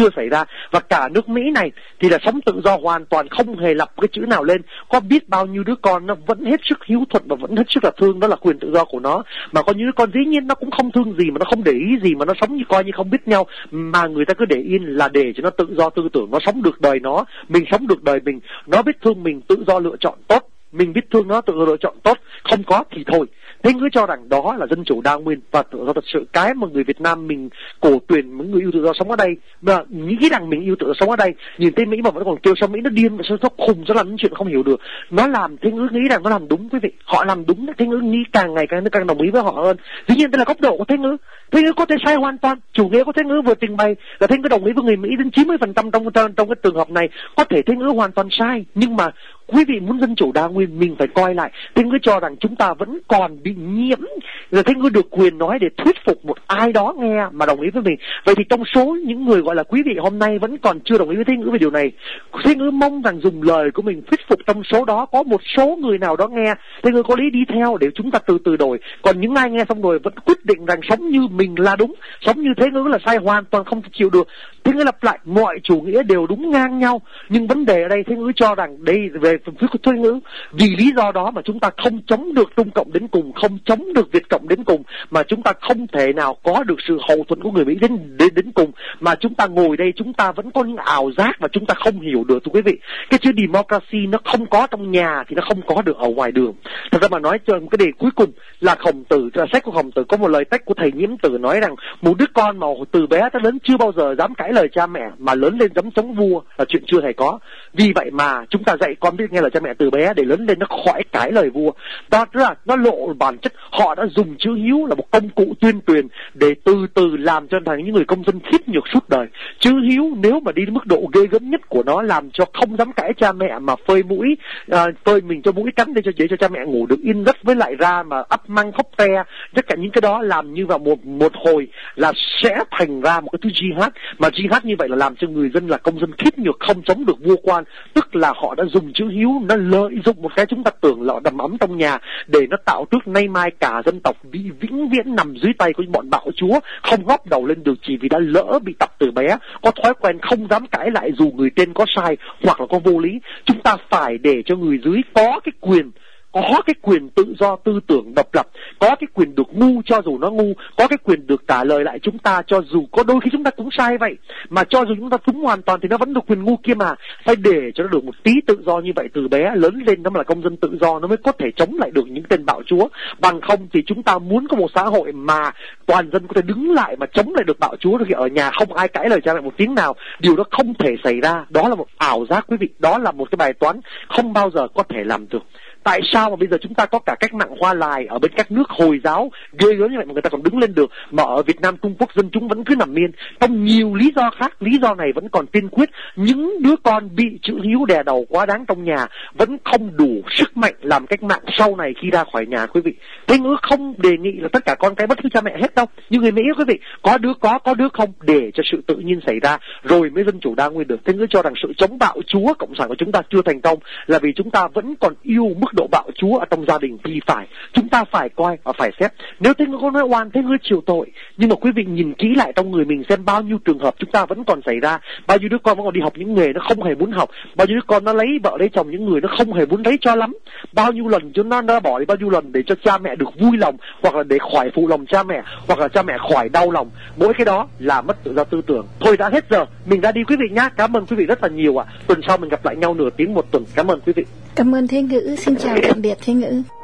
chưa xảy ra. Và cả nước Mỹ này thì là sống tự do hoàn toàn, không hề lập cái chữ nào lên. Có biết bao nhiêu đứa con nó vẫn hết sức hiếu thuận và vẫn hết sức là thương, đó là quyền tự do của nó. Mà có những đứa con dĩ nhiên nó cũng không thương gì, mà nó không để ý gì, mà nó sống như coi như không biết nhau, mà người ta cứ để yên là để cho nó tự do tư tưởng, nó sống được đời nó, mình sống được đời mình. Nó biết thương mình, tự do lựa chọn tốt, mình biết thương nó, tự do lựa chọn tốt. Không có thì thôi. Thế cứ cho rằng đó là dân chủ đa nguyên và tự do thật sự. Cái mà người Việt Nam mình cổ truyền, những người yêu tự do sống ở đây mà nghĩ rằng mình yêu tự do sống ở đây, nhìn thấy Mỹ mà vẫn còn kêu sao Mỹ nó điên, sao nó khùng, nó làm những chuyện không hiểu được. Nó làm Thế Ngữ nghĩ rằng nó làm đúng, quý vị. Họ làm đúng, Thế Ngữ nghĩ càng ngày càng càng đồng ý với họ hơn. Dĩ nhiên đây là góc độ của Thế Ngữ. Thế Ngữ có thể sai hoàn toàn. Chủ nghĩa của Thế Ngữ vừa trình bày là Thế Ngữ đồng ý với người Mỹ đến chín mươi phần trăm trong, trong trong cái trường hợp này. Có thể Thế Ngữ hoàn toàn sai, nhưng mà quý vị muốn dân chủ đa nguyên mình phải coi lại. Thế Ngữ cho rằng chúng ta vẫn còn bị nhiễm, là Thế Ngữ được quyền nói để thuyết phục một ai đó nghe mà đồng ý với mình. Vậy thì trong số những người gọi là quý vị hôm nay vẫn còn chưa đồng ý với Thế Ngữ về điều này, Thế Ngữ mong rằng dùng lời của mình thuyết phục trong số đó có một số người nào đó nghe Thế Ngữ có lý đi theo để chúng ta từ từ đổi. Còn những ai nghe xong rồi vẫn quyết định rằng sống như mình là đúng, sống như Thế Ngữ là sai, hoàn toàn không chịu được. Thế Ngữ lặp lại mọi chủ nghĩa đều đúng ngang nhau, nhưng vấn đề ở đây Thế Ngữ cho rằng đây về phía của Thế Ngữ, vì lý do đó mà chúng ta không chống được Trung Cộng đến cùng, không chống được Việt Cộng đến cùng, mà chúng ta không thể nào có được sự hậu thuẫn của người Mỹ đến đến đến cùng, mà chúng ta ngồi đây chúng ta vẫn có những ảo giác và chúng ta không hiểu được. Thưa quý vị, cái chữ democracy nó không có trong nhà thì nó không có được ở ngoài đường. Thật ra mà nói cho cái đề cuối cùng là Khổng Tử, sách của Khổng Tử có một lời tách của thầy Nhiễm Tử nói rằng một đứa con mà từ bé tới lớn chưa bao giờ dám cãi lời cha mẹ, mà lớn lên dám chống vua là chuyện chưa hề có. Vì vậy mà chúng ta dạy con biết nghe lời cha mẹ từ bé để lớn lên nó khỏi cãi lời vua. Đó là nó lộ bản chất họ đã dùng chữ hiếu là một công cụ tuyên truyền để từ từ làm cho thành những người công dân khiếp nhược suốt đời. Chữ hiếu nếu mà đi đến mức độ ghê gớm nhất của nó làm cho không dám cãi cha mẹ mà phơi mũi, à, phơi mình cho mũi cắn để cho để cho cha mẹ ngủ được yên giấc, với lại ra mà ấp măng khóc te, tất cả những cái đó làm như vào một một hồi là sẽ thành ra một cái thứ jihad, mà jihad như vậy là làm cho người dân là công dân khiếp nhược không chống được vua quan, tức là họ đã dùng chữ hiếu, nó lợi dụng một cái chúng ta tưởng là đầm ấm trong nhà để nó tạo trước nay mai cả dân tộc bị vĩnh viễn nằm dưới tay của bọn bạo chúa, không góp đầu lên được chỉ vì đã lỡ bị tập từ bé, có thói quen không dám cãi lại dù người trên có sai hoặc là có vô lý. Chúng ta phải để cho người dưới có cái quyền có cái quyền tự do tư tưởng độc lập, có cái quyền được ngu cho dù nó ngu, có cái quyền được trả lời lại chúng ta cho dù có đôi khi chúng ta cũng sai vậy, mà cho dù chúng ta đúng hoàn toàn thì nó vẫn được quyền ngu kia mà. Phải để cho nó được một tí tự do như vậy từ bé, lớn lên nó là công dân tự do nó mới có thể chống lại được những tên bạo chúa. Bằng không thì chúng ta muốn có một xã hội mà toàn dân có thể đứng lại mà chống lại được bạo chúa thì ở nhà không ai cãi lời cha mẹ một tiếng nào, điều đó không thể xảy ra. Đó là một ảo giác quý vị, đó là một cái bài toán không bao giờ có thể làm được. Tại sao mà bây giờ chúng ta có cả cách mạng Hoa Lài ở bên các nước Hồi giáo ghê gớm như vậy mà người ta còn đứng lên được, mà ở Việt Nam Trung Quốc dân chúng vẫn cứ nằm yên? Trong nhiều lý do khác, lý do này vẫn còn tiên quyết. Những đứa con bị chữ hiếu đè đầu quá đáng trong nhà vẫn không đủ sức mạnh làm cách mạng sau này khi ra khỏi nhà quý vị. Thế Ngữ không đề nghị là tất cả con cái bất cứ cha mẹ hết đâu, như người Mỹ quý vị, có đứa có, có đứa không, để cho sự tự nhiên xảy ra rồi mới dân chủ đa nguyên được. Thế Ngữ cho rằng sự chống bạo chúa cộng sản của chúng ta chưa thành công là vì chúng ta vẫn còn yêu mức độ bạo chúa ở trong gia đình, thì phải chúng ta phải coi và phải xét. Nếu Thế Ngữ có nói oan, Thế Ngữ chịu tội, nhưng mà quý vị nhìn kỹ lại trong người mình xem bao nhiêu trường hợp chúng ta vẫn còn xảy ra, bao nhiêu đứa con vẫn còn đi học những nghề nó không hề muốn học, bao nhiêu đứa con nó lấy vợ lấy chồng những người nó không hề muốn lấy cho lắm, bao nhiêu lần chúng nó đã bỏ đi bao nhiêu lần để cho cha mẹ được vui lòng, hoặc là để khỏi phụ lòng cha mẹ, hoặc là cha mẹ khỏi đau lòng. Mỗi cái đó là mất tự do tư tưởng. Thôi đã hết giờ, mình ra đi quý vị nhá. Cảm ơn quý vị rất là nhiều ạ. À. Tuần sau mình gặp lại nhau nửa tiếng một tuần. Cảm ơn quý vị. Cảm ơn Thế Ngữ. Xin chào tạm biệt Thế Ngữ.